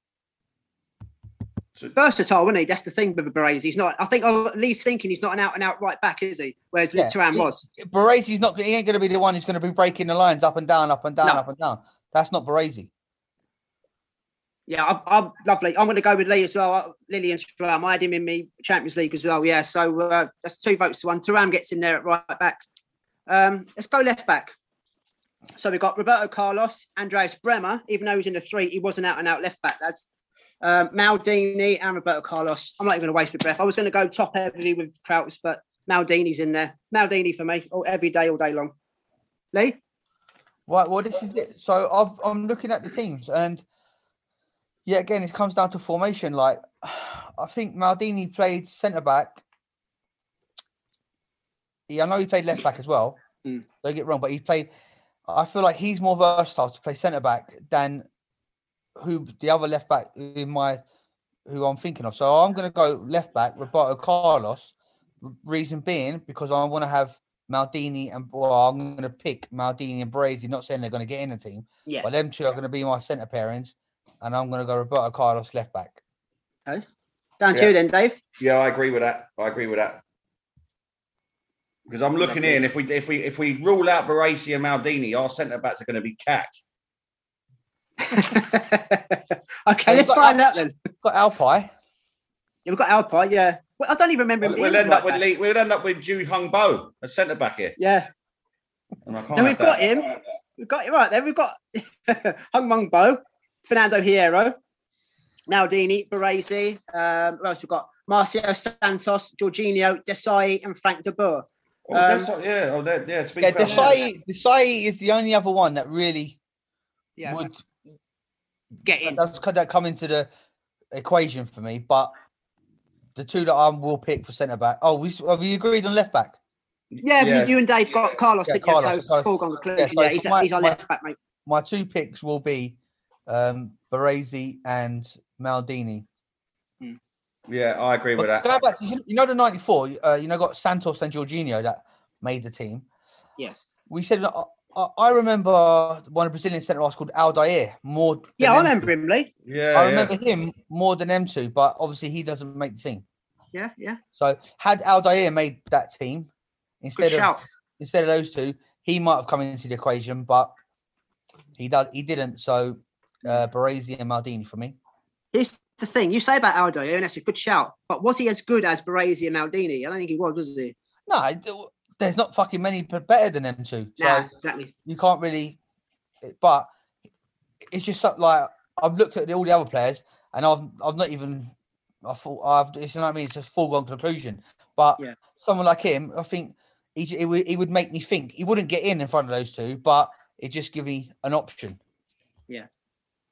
[SPEAKER 8] So, versatile, isn't he? That's the thing with Barazi. He's not. I think oh, Lee's thinking he's not an out and out right back, is he? Whereas yeah, Thuram was.
[SPEAKER 11] Barazi's not. He ain't going to be the one who's going to be breaking the lines up and down, up and down, no. up and down. That's not Barazi.
[SPEAKER 8] Yeah, I'm, I'm lovely. I'm going to go with Lee as well. Lillian Thuram. I had him in me Champions League as well. Yeah, so uh, that's two votes to one. Thuram gets in there at right back. Um, let's go left back. So we've got Roberto Carlos, Andreas Bremer. Even though he's in the three, he was an out and out left back, lads. Um, Maldini and Roberto Carlos. I'm not even going to waste my breath. I was going to go top heavily with Krauts, but Maldini's in there. Maldini for me, all, every day, all day long. Lee?
[SPEAKER 11] Right, well, this is it. So I've, I'm looking at the teams and yeah, again, it comes down to formation. Like, I think Maldini played centre back. Yeah, I know he played left back as well.
[SPEAKER 8] Mm.
[SPEAKER 11] Don't get wrong, but he played. I feel like he's more versatile to play centre back than who the other left back in my who I'm thinking of. So I'm going to go left back, Roberto Carlos. Reason being because I want to have Maldini and well, I'm going to pick Maldini and Barazi. Not saying they're going to get in the team,
[SPEAKER 8] yeah.
[SPEAKER 11] but them two are going to be my centre pairings. And I'm going to go Roberto Carlos left back.
[SPEAKER 8] Okay. Down to
[SPEAKER 10] yeah.
[SPEAKER 8] you then, Dave.
[SPEAKER 10] Yeah, I agree with that. I agree with that. Because I'm looking in, if we if we if we rule out Barazi and Maldini, our centre backs are going to be cack.
[SPEAKER 8] Okay, let's find
[SPEAKER 11] Al-
[SPEAKER 8] out then.
[SPEAKER 11] We've got Alpi.
[SPEAKER 8] Yeah, we've got Alpi. Yeah, well, I don't even remember.
[SPEAKER 10] We'll,
[SPEAKER 8] him
[SPEAKER 10] we'll
[SPEAKER 8] being
[SPEAKER 10] end
[SPEAKER 8] right
[SPEAKER 10] up with Lee, we'll end up with Ju Hung Bo, a centre back here.
[SPEAKER 8] Yeah.
[SPEAKER 10] And I can't
[SPEAKER 8] then we've got
[SPEAKER 10] that.
[SPEAKER 8] him. We've got him right there. We've got Hung Mung Bo, Fernando Hierro, Maldini, Barazi. Um, who else we've got? Marcio Santos, Jorginho, Desai, and Frank de Boer.
[SPEAKER 10] Oh, um, Desai, yeah, oh, that, yeah. To be
[SPEAKER 11] yeah,
[SPEAKER 10] fair,
[SPEAKER 11] Desai, Desai is the only other one that really
[SPEAKER 8] yeah,
[SPEAKER 11] would
[SPEAKER 8] get in.
[SPEAKER 11] That's could that come into the equation for me, but the two that I will pick for centre back. Oh, we have we agreed on left back?
[SPEAKER 8] Yeah, yeah. You and Dave got Carlos,
[SPEAKER 11] yeah,
[SPEAKER 8] didn't
[SPEAKER 11] Carlos,
[SPEAKER 8] you? So it's
[SPEAKER 11] so,
[SPEAKER 8] foregone conclusion.
[SPEAKER 11] Yeah, so
[SPEAKER 8] yeah, he's,
[SPEAKER 11] my,
[SPEAKER 8] he's our
[SPEAKER 11] my,
[SPEAKER 8] left back, mate.
[SPEAKER 11] My two picks will be um, Barazi and Maldini.
[SPEAKER 10] Hmm. Yeah, I agree but with that.
[SPEAKER 11] Go back to, you know the ninety-four, uh, you know, got Santos and Jorginho that made the team.
[SPEAKER 8] Yeah.
[SPEAKER 11] We said, uh, I, I remember one of the Brazilian centre halves called Aldair more.
[SPEAKER 8] Yeah, I remember two. him, Lee.
[SPEAKER 10] Yeah,
[SPEAKER 11] I remember
[SPEAKER 10] yeah.
[SPEAKER 11] him more than them two, but obviously he doesn't make the team.
[SPEAKER 8] Yeah, yeah.
[SPEAKER 11] So had Aldair made that team instead
[SPEAKER 8] Good
[SPEAKER 11] of
[SPEAKER 8] shout.
[SPEAKER 11] instead of those two, he might have come into the equation, but he does he didn't. So uh, Barazi and Maldini for me.
[SPEAKER 8] Here's the thing you say about Aldair, and that's a good shout. But was he as good as Barazi and Maldini? I don't think he was, was he?
[SPEAKER 11] No, there's not fucking many better than them two. So
[SPEAKER 8] nah, exactly.
[SPEAKER 11] You can't really, but it's just something like I've looked at all the other players and I've I've not even I thought I've it's you know what I mean. It's a foregone conclusion. But
[SPEAKER 8] yeah.
[SPEAKER 11] someone like him, I think he it would he would make me think. He wouldn't get in in front of those two, but it just give me an option.
[SPEAKER 8] Yeah.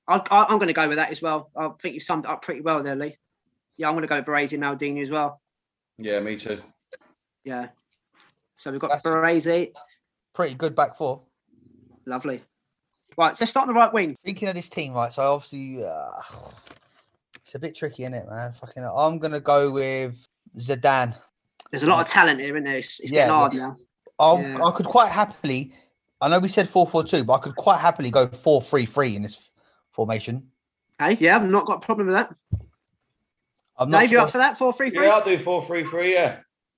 [SPEAKER 8] I, I, I'm going to go with that as well. I think you summed it up pretty well there, Lee. Yeah, I'm going to go with Baresi and Maldini as well.
[SPEAKER 10] Yeah, me too.
[SPEAKER 8] Yeah. So we've got Baresi.
[SPEAKER 11] Pretty good back four.
[SPEAKER 8] Lovely. Right, so let's start on the right wing.
[SPEAKER 11] Thinking of this team, right? So obviously, uh, it's a bit tricky, isn't it, man? Fucking, I'm gonna go with Zidane.
[SPEAKER 8] There's a lot of talent here, isn't there? It's, it's
[SPEAKER 11] Yeah,
[SPEAKER 8] getting hard
[SPEAKER 11] yeah.
[SPEAKER 8] now.
[SPEAKER 11] I'll,
[SPEAKER 8] Yeah.
[SPEAKER 11] I could quite happily. I know we said four four two, but I could quite happily go four three three in this formation.
[SPEAKER 8] Okay, yeah, I've not got a problem with that.
[SPEAKER 11] I'm not
[SPEAKER 8] Dave, you
[SPEAKER 11] sure.
[SPEAKER 8] up for that? four three three?
[SPEAKER 10] Yeah, I'll do four three three. Yeah.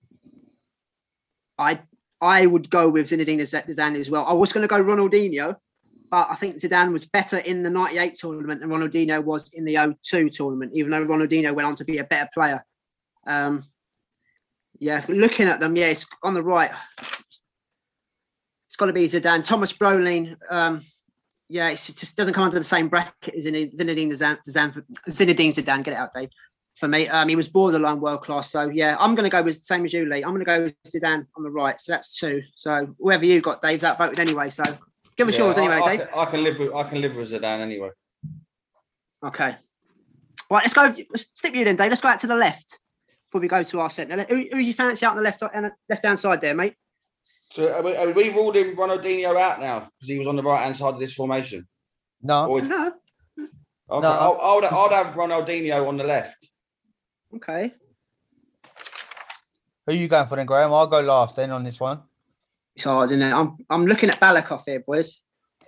[SPEAKER 8] I I would go with Zinedine Zidane as well. I was going to go Ronaldinho, but I think Zidane was better in the ninety-eight tournament than Ronaldinho was in the oh two tournament, even though Ronaldinho went on to be a better player. Um, yeah, looking at them, yeah, it's on the right. It's got to be Zidane. Thomas Brolin, um, yeah, it's, it just doesn't come under the same bracket as Zinedine Zidane. Zidane, Zinedine Zidane, get it out, Dave. For me, um, he was borderline world class. So yeah, I'm going to go with same as you, Lee. I'm going to go with Zidane on the right. So that's two. So whoever you got, Dave's outvoted anyway. So give us
[SPEAKER 10] Yeah,
[SPEAKER 8] yours
[SPEAKER 10] I-
[SPEAKER 8] anyway,
[SPEAKER 10] I,
[SPEAKER 8] Dave.
[SPEAKER 10] can, I can live with I can live with Zidane anyway.
[SPEAKER 8] Okay. Right, let's go. Let's stick you then, Dave. Let's go out to the left before we go to our centre. Who, who you fancy out on the left and left hand side there, mate?
[SPEAKER 10] So are we, are we ruled him Ronaldinho out now because he was on the right hand side of this formation?
[SPEAKER 11] No.
[SPEAKER 10] Or is-
[SPEAKER 8] No.
[SPEAKER 10] Okay,
[SPEAKER 11] No.
[SPEAKER 10] I'll, I'll, I'll have Ronaldinho on the left.
[SPEAKER 8] Okay.
[SPEAKER 11] Who are you going for then, Graham? I'll go last then on this one.
[SPEAKER 8] It's hard, isn't it? I'm I'm looking at Balakov here, boys.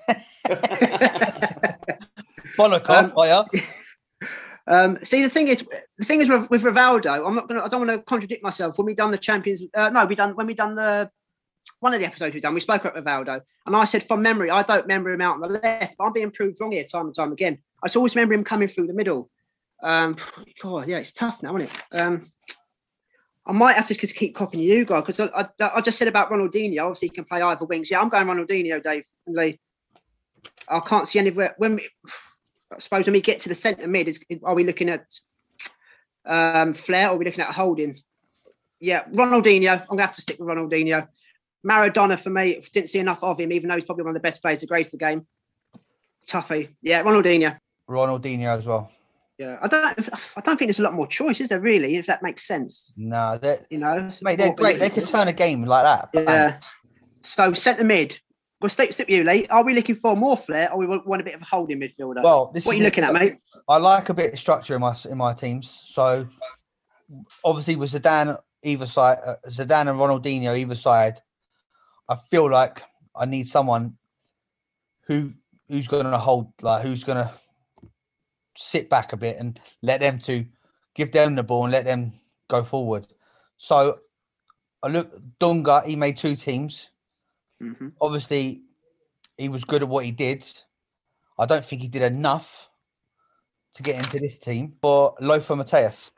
[SPEAKER 11] Bollock,
[SPEAKER 8] Um,
[SPEAKER 11] are you?
[SPEAKER 8] Um, see, the thing is, the thing is with, with Rivaldo, I'm not gonna, I don't want to contradict myself. When we done the Champions, uh, no, we done when we done the one of the episodes we done, we spoke about Rivaldo, and I said from memory, I don't remember him out on the left. But I'm being proved wrong here time and time again. I just always remember him coming through the middle. Um, God, yeah, it's tough now, isn't it? Um, I might have to just keep copying you, guys, because I, I, I just said about Ronaldinho. Obviously, he can play either wings. Yeah, I'm going Ronaldinho, Dave and Lee. I can't see anywhere when we. I suppose when we get to the centre mid, is, are we looking at um, Flair or are we looking at Holding? Yeah, Ronaldinho. I'm going to have to stick with Ronaldinho. Maradona, for me, didn't see enough of him, even though he's probably one of the best players to grace the game. Toughie. Yeah, Ronaldinho.
[SPEAKER 11] Ronaldinho as well.
[SPEAKER 8] Yeah, I don't I don't think there's a lot more choice, is there really, if that makes sense?
[SPEAKER 11] No, they're,
[SPEAKER 8] You know?
[SPEAKER 11] mate, they're great. They can turn a game like that. Bang.
[SPEAKER 8] Yeah. So, centre mid. We'll stick, stick with you, Lee. Are we looking for more Flair or we want, want a bit of a holding midfielder?
[SPEAKER 11] Well, this
[SPEAKER 8] what are
[SPEAKER 11] is
[SPEAKER 8] you
[SPEAKER 11] it.
[SPEAKER 8] looking at, mate?
[SPEAKER 11] I like a bit of structure in my in my teams. So obviously with Zidane either side, uh, Zidane and Ronaldinho either side, I feel like I need someone who who's going to hold, like who's going to sit back a bit and let them to give them the ball and let them go forward. So I look, Dunga, he made two teams.
[SPEAKER 8] Mm-hmm.
[SPEAKER 11] Obviously, he was good at what he did. I don't think he did enough to get into this team. For Lothar Matthäus.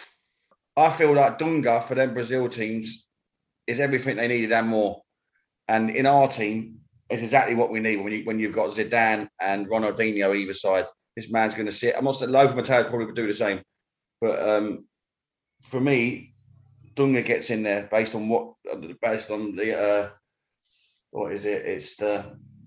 [SPEAKER 10] I feel like Dunga for them Brazil teams is everything they needed and more. And in our team, it's exactly what we need when you when you've got Zidane and Ronaldinho either side. This man's going to sit. I'm not saying Lothar Matthäus probably would do the same, but um, for me, Dunga gets in there based on what based on the. Uh, What is it? It's the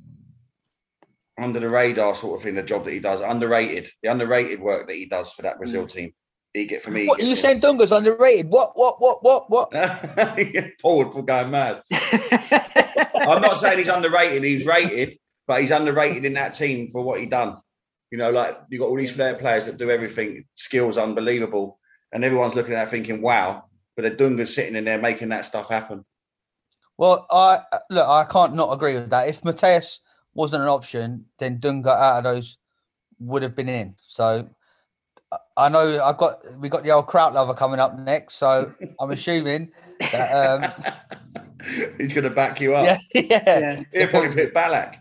[SPEAKER 10] under the radar sort of thing, the job that he does. Underrated. The underrated work that he does for that Brazil team. He get for me.
[SPEAKER 11] What, you saying Dunga's underrated? What, what, what, what, what?
[SPEAKER 10] Paul for going mad. I'm not saying he's underrated. He's rated, but he's underrated in that team for what he done. You know, like you've got all these flair players that do everything, skills unbelievable, and everyone's looking at that thinking, wow, but the Dunga's sitting in there making that stuff happen.
[SPEAKER 11] Well, I look, I can't not agree with that. If Matthäus wasn't an option, then Dunga out of those would have been in. So I know I've got we got the old Kraut lover coming up next. So I'm assuming that um,
[SPEAKER 10] he's going to back you up.
[SPEAKER 11] Yeah, yeah.
[SPEAKER 8] yeah.
[SPEAKER 10] He'll probably pick Ballack.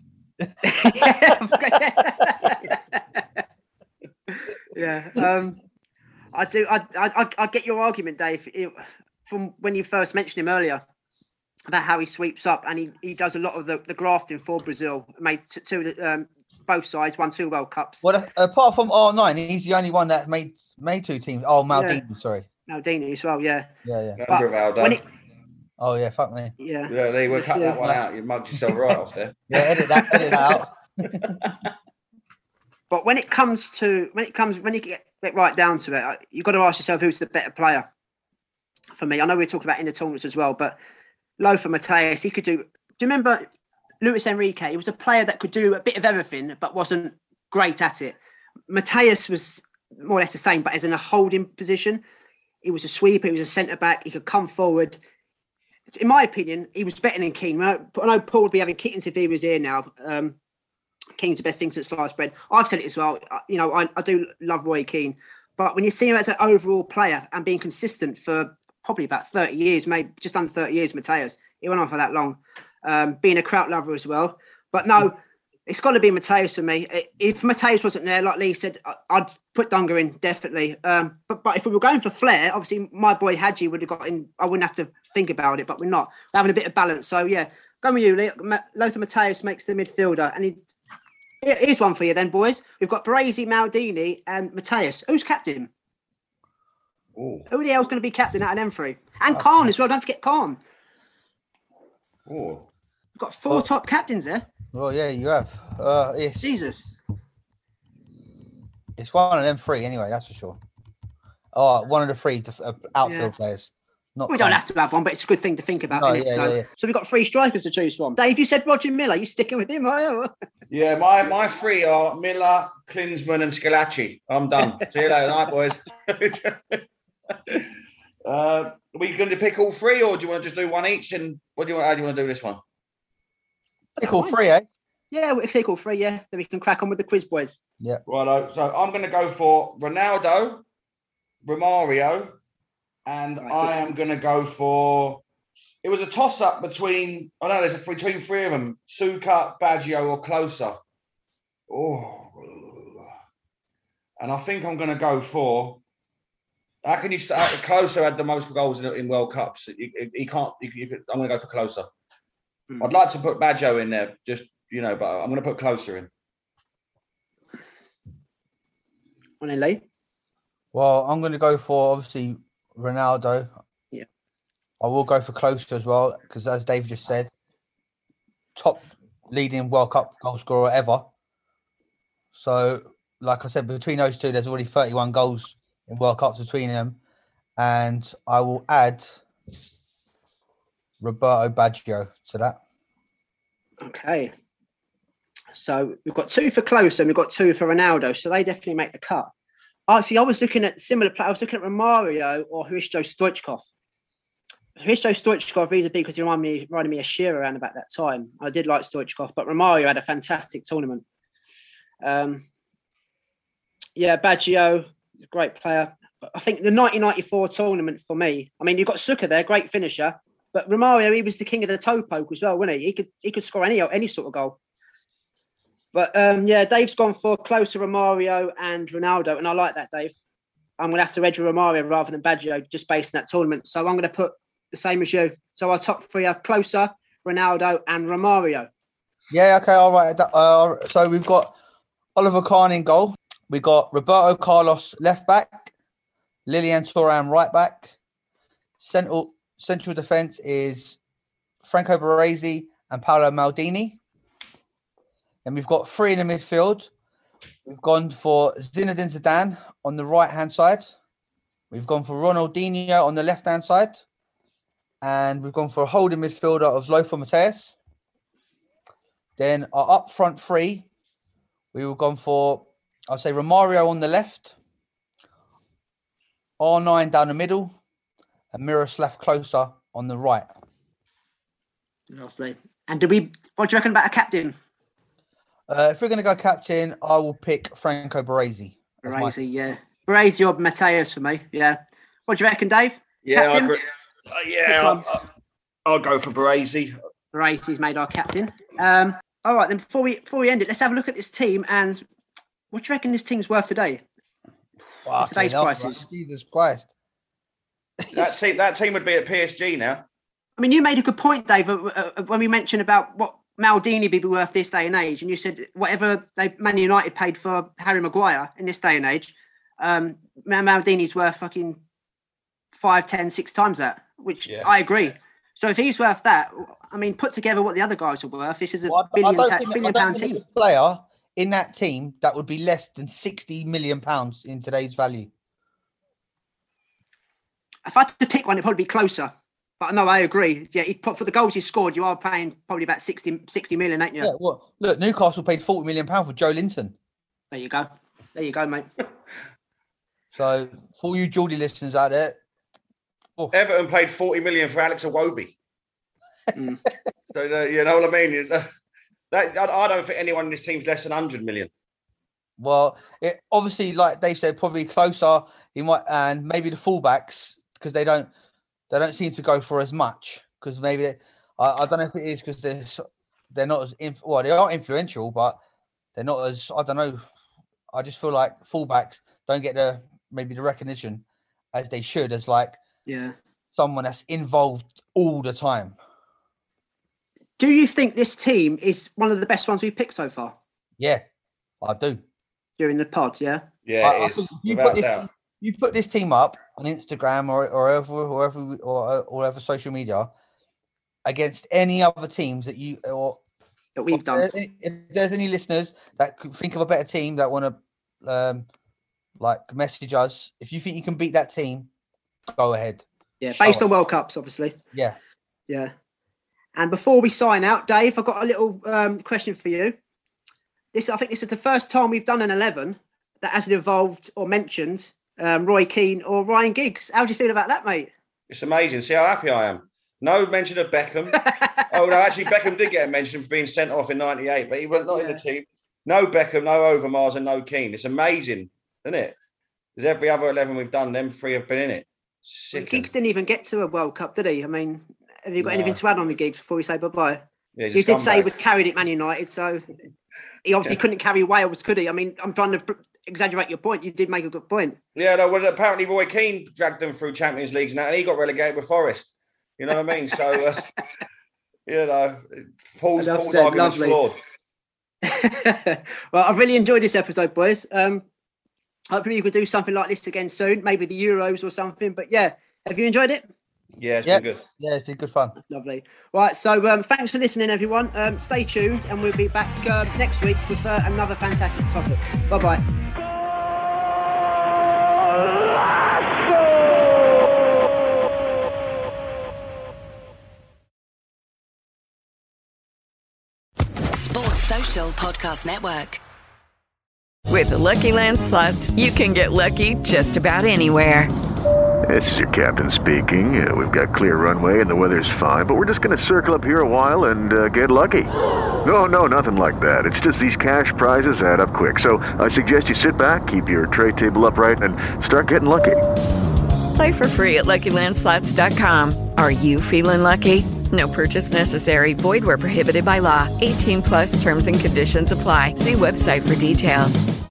[SPEAKER 8] yeah. Um, I do. I, I I get your argument, Dave, it, from when you first mentioned him earlier. About how he sweeps up and he, he does a lot of the, the grafting for Brazil. Made t- two, um, both sides, won two World Cups.
[SPEAKER 11] Well, apart from R nine, he's the only one that made made two teams. Oh, Maldini, yeah. sorry.
[SPEAKER 8] Maldini as well, yeah.
[SPEAKER 11] Yeah, yeah.
[SPEAKER 10] But when it,
[SPEAKER 11] oh, yeah, fuck me.
[SPEAKER 8] Yeah.
[SPEAKER 10] Yeah, they would cut that one out. You mugged yourself right off there.
[SPEAKER 11] Yeah, edit that, edit that out.
[SPEAKER 8] But when it comes to when it comes when you get, get right down to it, you've got to ask yourself who's the better player. For me, I know we're talking about in the tournaments as well, but Lothar Matthäus, he could do. Do you remember Luis Enrique? He was a player that could do a bit of everything, but wasn't great at it. Matthäus was more or less the same, but as in a holding position. He was a sweeper. He was a centre back. He could come forward. In my opinion, he was better than Keane. I know Paul would be having kittens if he was here now. Um, Keane's the best thing since sliced bread. I've said it as well. You know, I, I do love Roy Keane, but when you see him as an overall player and being consistent for probably about thirty years, maybe just under thirty years, Matthäus, he went on for that long, um, being a Kraut lover as well. But no, it's got to be Matthäus for me. If Matthäus wasn't there, like Lee said, I'd put Dunga in, definitely. Um, but, but if we were going for flair, obviously my boy Hadji would have got in. I wouldn't have to think about it, but we're not. We're having a bit of balance. So, yeah, go with you, Lee. Lothar Matthäus makes the midfielder. And he, here's one for you then, boys. We've got Baresi, Maldini and Matthäus. Who's captain?
[SPEAKER 10] Ooh.
[SPEAKER 8] Who the hell's going to be captain out of them three? And Khan as well. Don't forget Khan.
[SPEAKER 10] Oh.
[SPEAKER 8] We've got four oh. top captains there.
[SPEAKER 11] Well, yeah, you have. Uh, it's,
[SPEAKER 8] Jesus.
[SPEAKER 11] It's one of them three anyway, that's for sure. Oh, one of the three to, uh, outfield yeah. players. Not
[SPEAKER 8] we don't have to have one, but it's a good thing to think about.
[SPEAKER 11] No,
[SPEAKER 8] isn't
[SPEAKER 11] yeah,
[SPEAKER 8] it? So,
[SPEAKER 11] yeah, yeah.
[SPEAKER 8] so we've got three strikers to choose from. Dave, you said Roger Milla. You sticking with him? Are you?
[SPEAKER 10] Yeah, my, my three are Miller, Klinsmann and Schillaci. I'm done. See you later night, boys. uh, are we going to pick all three, or do you want to just do one each? And what do you want? How do you want to do this one?
[SPEAKER 11] Pick all three, eh?
[SPEAKER 8] Yeah, we'll pick all three, yeah. Then we can crack on with the quiz, boys.
[SPEAKER 11] Yeah.
[SPEAKER 10] Right, so I'm going to go for Ronaldo, Romario, and right, I am going to go for... It was a toss-up between... I know there's a, between three of them. Suka, Baggio or Klose. Oh. And I think I'm going to go for... How can you start? Klose had the most goals in, in World Cups. He, he can't... He, he, I'm going to go for Klose. Hmm. I'd like to put Baggio in there, just... You know, but I'm going to put Klose in.
[SPEAKER 8] On in, Lee?
[SPEAKER 11] Well, I'm going to go for, obviously, Ronaldo.
[SPEAKER 8] Yeah.
[SPEAKER 11] I will go for Klose as well, because as Dave just said, top leading World Cup goal scorer ever. So, like I said, between those two, there's already thirty-one goals in World Cups between them. And I will add Roberto Baggio to that.
[SPEAKER 8] Okay. So we've got two for Klose and we've got two for Ronaldo. So they definitely make the cut. Oh, see, I was looking at similar players. I was looking at Romario or Hristo Stoichkov. Hristo Stoichkov, he's a big because he reminded me, reminded me of Shearer around about that time. I did like Stoichkov, but Romario had a fantastic tournament. Um, yeah, Baggio, great player. I think the nineteen ninety-four tournament for me, I mean, you've got Suka there, great finisher, but Romario, he was the king of the toe poke as well, wasn't he? He could he could score any any sort of goal. But um, yeah, Dave's gone for Klose, Romario and Ronaldo, and I like that, Dave. I'm going to have to edge Romario rather than Baggio just based on that tournament. So I'm going to put the same as you. So our top three are Klose, Ronaldo and Romario.
[SPEAKER 11] Yeah, okay, all right. Uh, so we've got Oliver Kahn in goal. We've got Roberto Carlos left back, Lilian Thuram right back. Central central defence is Franco Baresi and Paolo Maldini. And we've got three in the midfield. We've gone for Zinedine Zidane on the right-hand side. We've gone for Ronaldinho on the left-hand side. And we've gone for a holding midfielder of Lothar Matthäus. Then our up front three, we were gone for, I'll say Romario on the left, R nine down the middle, and Miroslav Klose on the right.
[SPEAKER 8] Lovely. And do we, what do you reckon about a captain?
[SPEAKER 11] Uh, if we're going to go captain, I will pick Franco Baresi.
[SPEAKER 8] Baresi, my... yeah. Baresi or Matthäus for me, yeah. What do you reckon, Dave?
[SPEAKER 10] Yeah,
[SPEAKER 8] captain?
[SPEAKER 10] I agree. Uh, yeah, I'll, I'll, I'll go for Baresi.
[SPEAKER 8] Baresi's made our captain. Um, all right, then before we before we end it, let's have a look at this team and what do you reckon this team's worth today?
[SPEAKER 11] Wow,
[SPEAKER 8] today's
[SPEAKER 11] hell,
[SPEAKER 8] prices.
[SPEAKER 11] Right? Jesus Christ.
[SPEAKER 10] that team that team would be at P S G now.
[SPEAKER 8] I mean, you made a good point, Dave, uh, uh, when we mentioned about what Maldini would be worth this day and age, and you said whatever they Man United paid for Harry Maguire in this day and age, um, Maldini's worth fucking five, ten, six times that, which yeah. I agree. So if he's worth that, I mean, put together what the other guys are worth, this is a
[SPEAKER 11] well,
[SPEAKER 8] billion,
[SPEAKER 11] I don't
[SPEAKER 8] ta-
[SPEAKER 11] think,
[SPEAKER 8] billion
[SPEAKER 11] I don't
[SPEAKER 8] pound
[SPEAKER 11] think
[SPEAKER 8] team.
[SPEAKER 11] A player in that team that would be less than sixty million pounds in today's value?
[SPEAKER 8] If I had to pick one, it'd probably be closer. But no, I agree. Yeah, he, for the goals he scored, you are paying probably about sixty, sixty million, ain't you?
[SPEAKER 11] Yeah, well, look, Newcastle paid forty million pounds for Joe Linton.
[SPEAKER 8] There you go. There you go, mate.
[SPEAKER 11] So, for all you Geordie listeners out there,
[SPEAKER 10] oh. Everton paid forty million for Alex Iwobi.
[SPEAKER 8] Mm.
[SPEAKER 10] So, uh, you know what I mean? Uh, that, I, I don't think anyone in this team's less than one hundred million.
[SPEAKER 11] Well, it, obviously, like they said, probably closer. He might, and maybe the fullbacks, because they don't, they don't seem to go for as much. Because maybe they, I, I don't know if it is because they're they're not as inf- well, they are influential, but they're not as, I don't know. I just feel like fullbacks don't get the maybe the recognition as they should, as like
[SPEAKER 8] yeah
[SPEAKER 11] someone that's involved all the time.
[SPEAKER 8] Do you think this team is one of the best ones we've picked so far?
[SPEAKER 11] Yeah, I do.
[SPEAKER 8] During the pod, yeah?
[SPEAKER 10] Yeah,
[SPEAKER 11] I,
[SPEAKER 10] it is.
[SPEAKER 11] You
[SPEAKER 10] Without
[SPEAKER 11] put, this,
[SPEAKER 10] doubt.
[SPEAKER 11] you put this team up on Instagram or or wherever, or or or whatever social media against any other teams that you or
[SPEAKER 8] that we've done.
[SPEAKER 11] If there's, any, if there's any listeners that could think of a better team that want to um like message us, if you think you can beat that team, go ahead.
[SPEAKER 8] Yeah,
[SPEAKER 11] Show
[SPEAKER 8] based
[SPEAKER 11] it.
[SPEAKER 8] on World Cups, obviously.
[SPEAKER 11] Yeah,
[SPEAKER 8] yeah. And before we sign out, Dave, I've got a little um, question for you. This, I think, this is the first time we've done an eleven that hasn't involved or mentioned um, Roy Keane or Ryan Giggs. How do you feel about that, mate?
[SPEAKER 10] It's amazing. See how happy I am. No mention of Beckham. Oh, no, actually, Beckham did get a mention for being sent off in ninety-eight, but he was not yeah. in the team. No Beckham, no Overmars, and no Keane. It's amazing, isn't it? Because every other eleven we've done, them three have been in it.
[SPEAKER 8] Well, Giggs didn't even get to a World Cup, did he? I mean, have you got no. anything to add on the Giggs before we say bye-bye?
[SPEAKER 10] Yeah,
[SPEAKER 8] you did say he was carried at Man United, so he obviously yeah. couldn't carry Wales, could he? I mean, I'm trying to exaggerate your point. You did make a good point.
[SPEAKER 10] Yeah, no, well, apparently Roy Keane dragged them through Champions Leagues and that, and he got relegated with Forest. You know what I mean? So, uh, you know, Paul's, Paul's argument's flawed.
[SPEAKER 8] Well, I've really enjoyed this episode, boys. Um, hopefully you could do something like this again soon, maybe the Euros or something. But yeah, have you enjoyed it?
[SPEAKER 10] Yeah, it's
[SPEAKER 11] yep.
[SPEAKER 10] been good.
[SPEAKER 11] Yeah, it's been good fun.
[SPEAKER 8] Lovely. Right, so um, thanks for listening, everyone. Um, stay tuned, and we'll be back uh, next week with uh, another fantastic topic. Bye-bye.
[SPEAKER 12] Sports Social Podcast Network.
[SPEAKER 5] With the Lucky Land Slots, you can get lucky just about anywhere.
[SPEAKER 6] This is your captain speaking. Uh, we've got clear runway and the weather's fine, but we're just going to circle up here a while and uh, get lucky. No, no, nothing like that. It's just these cash prizes add up quick. So I suggest you sit back, keep your tray table upright, and start getting lucky.
[SPEAKER 5] Play for free at Lucky Land Slots dot com. Are you feeling lucky? No purchase necessary. Void where prohibited by law. eighteen plus terms and conditions apply. See website for details.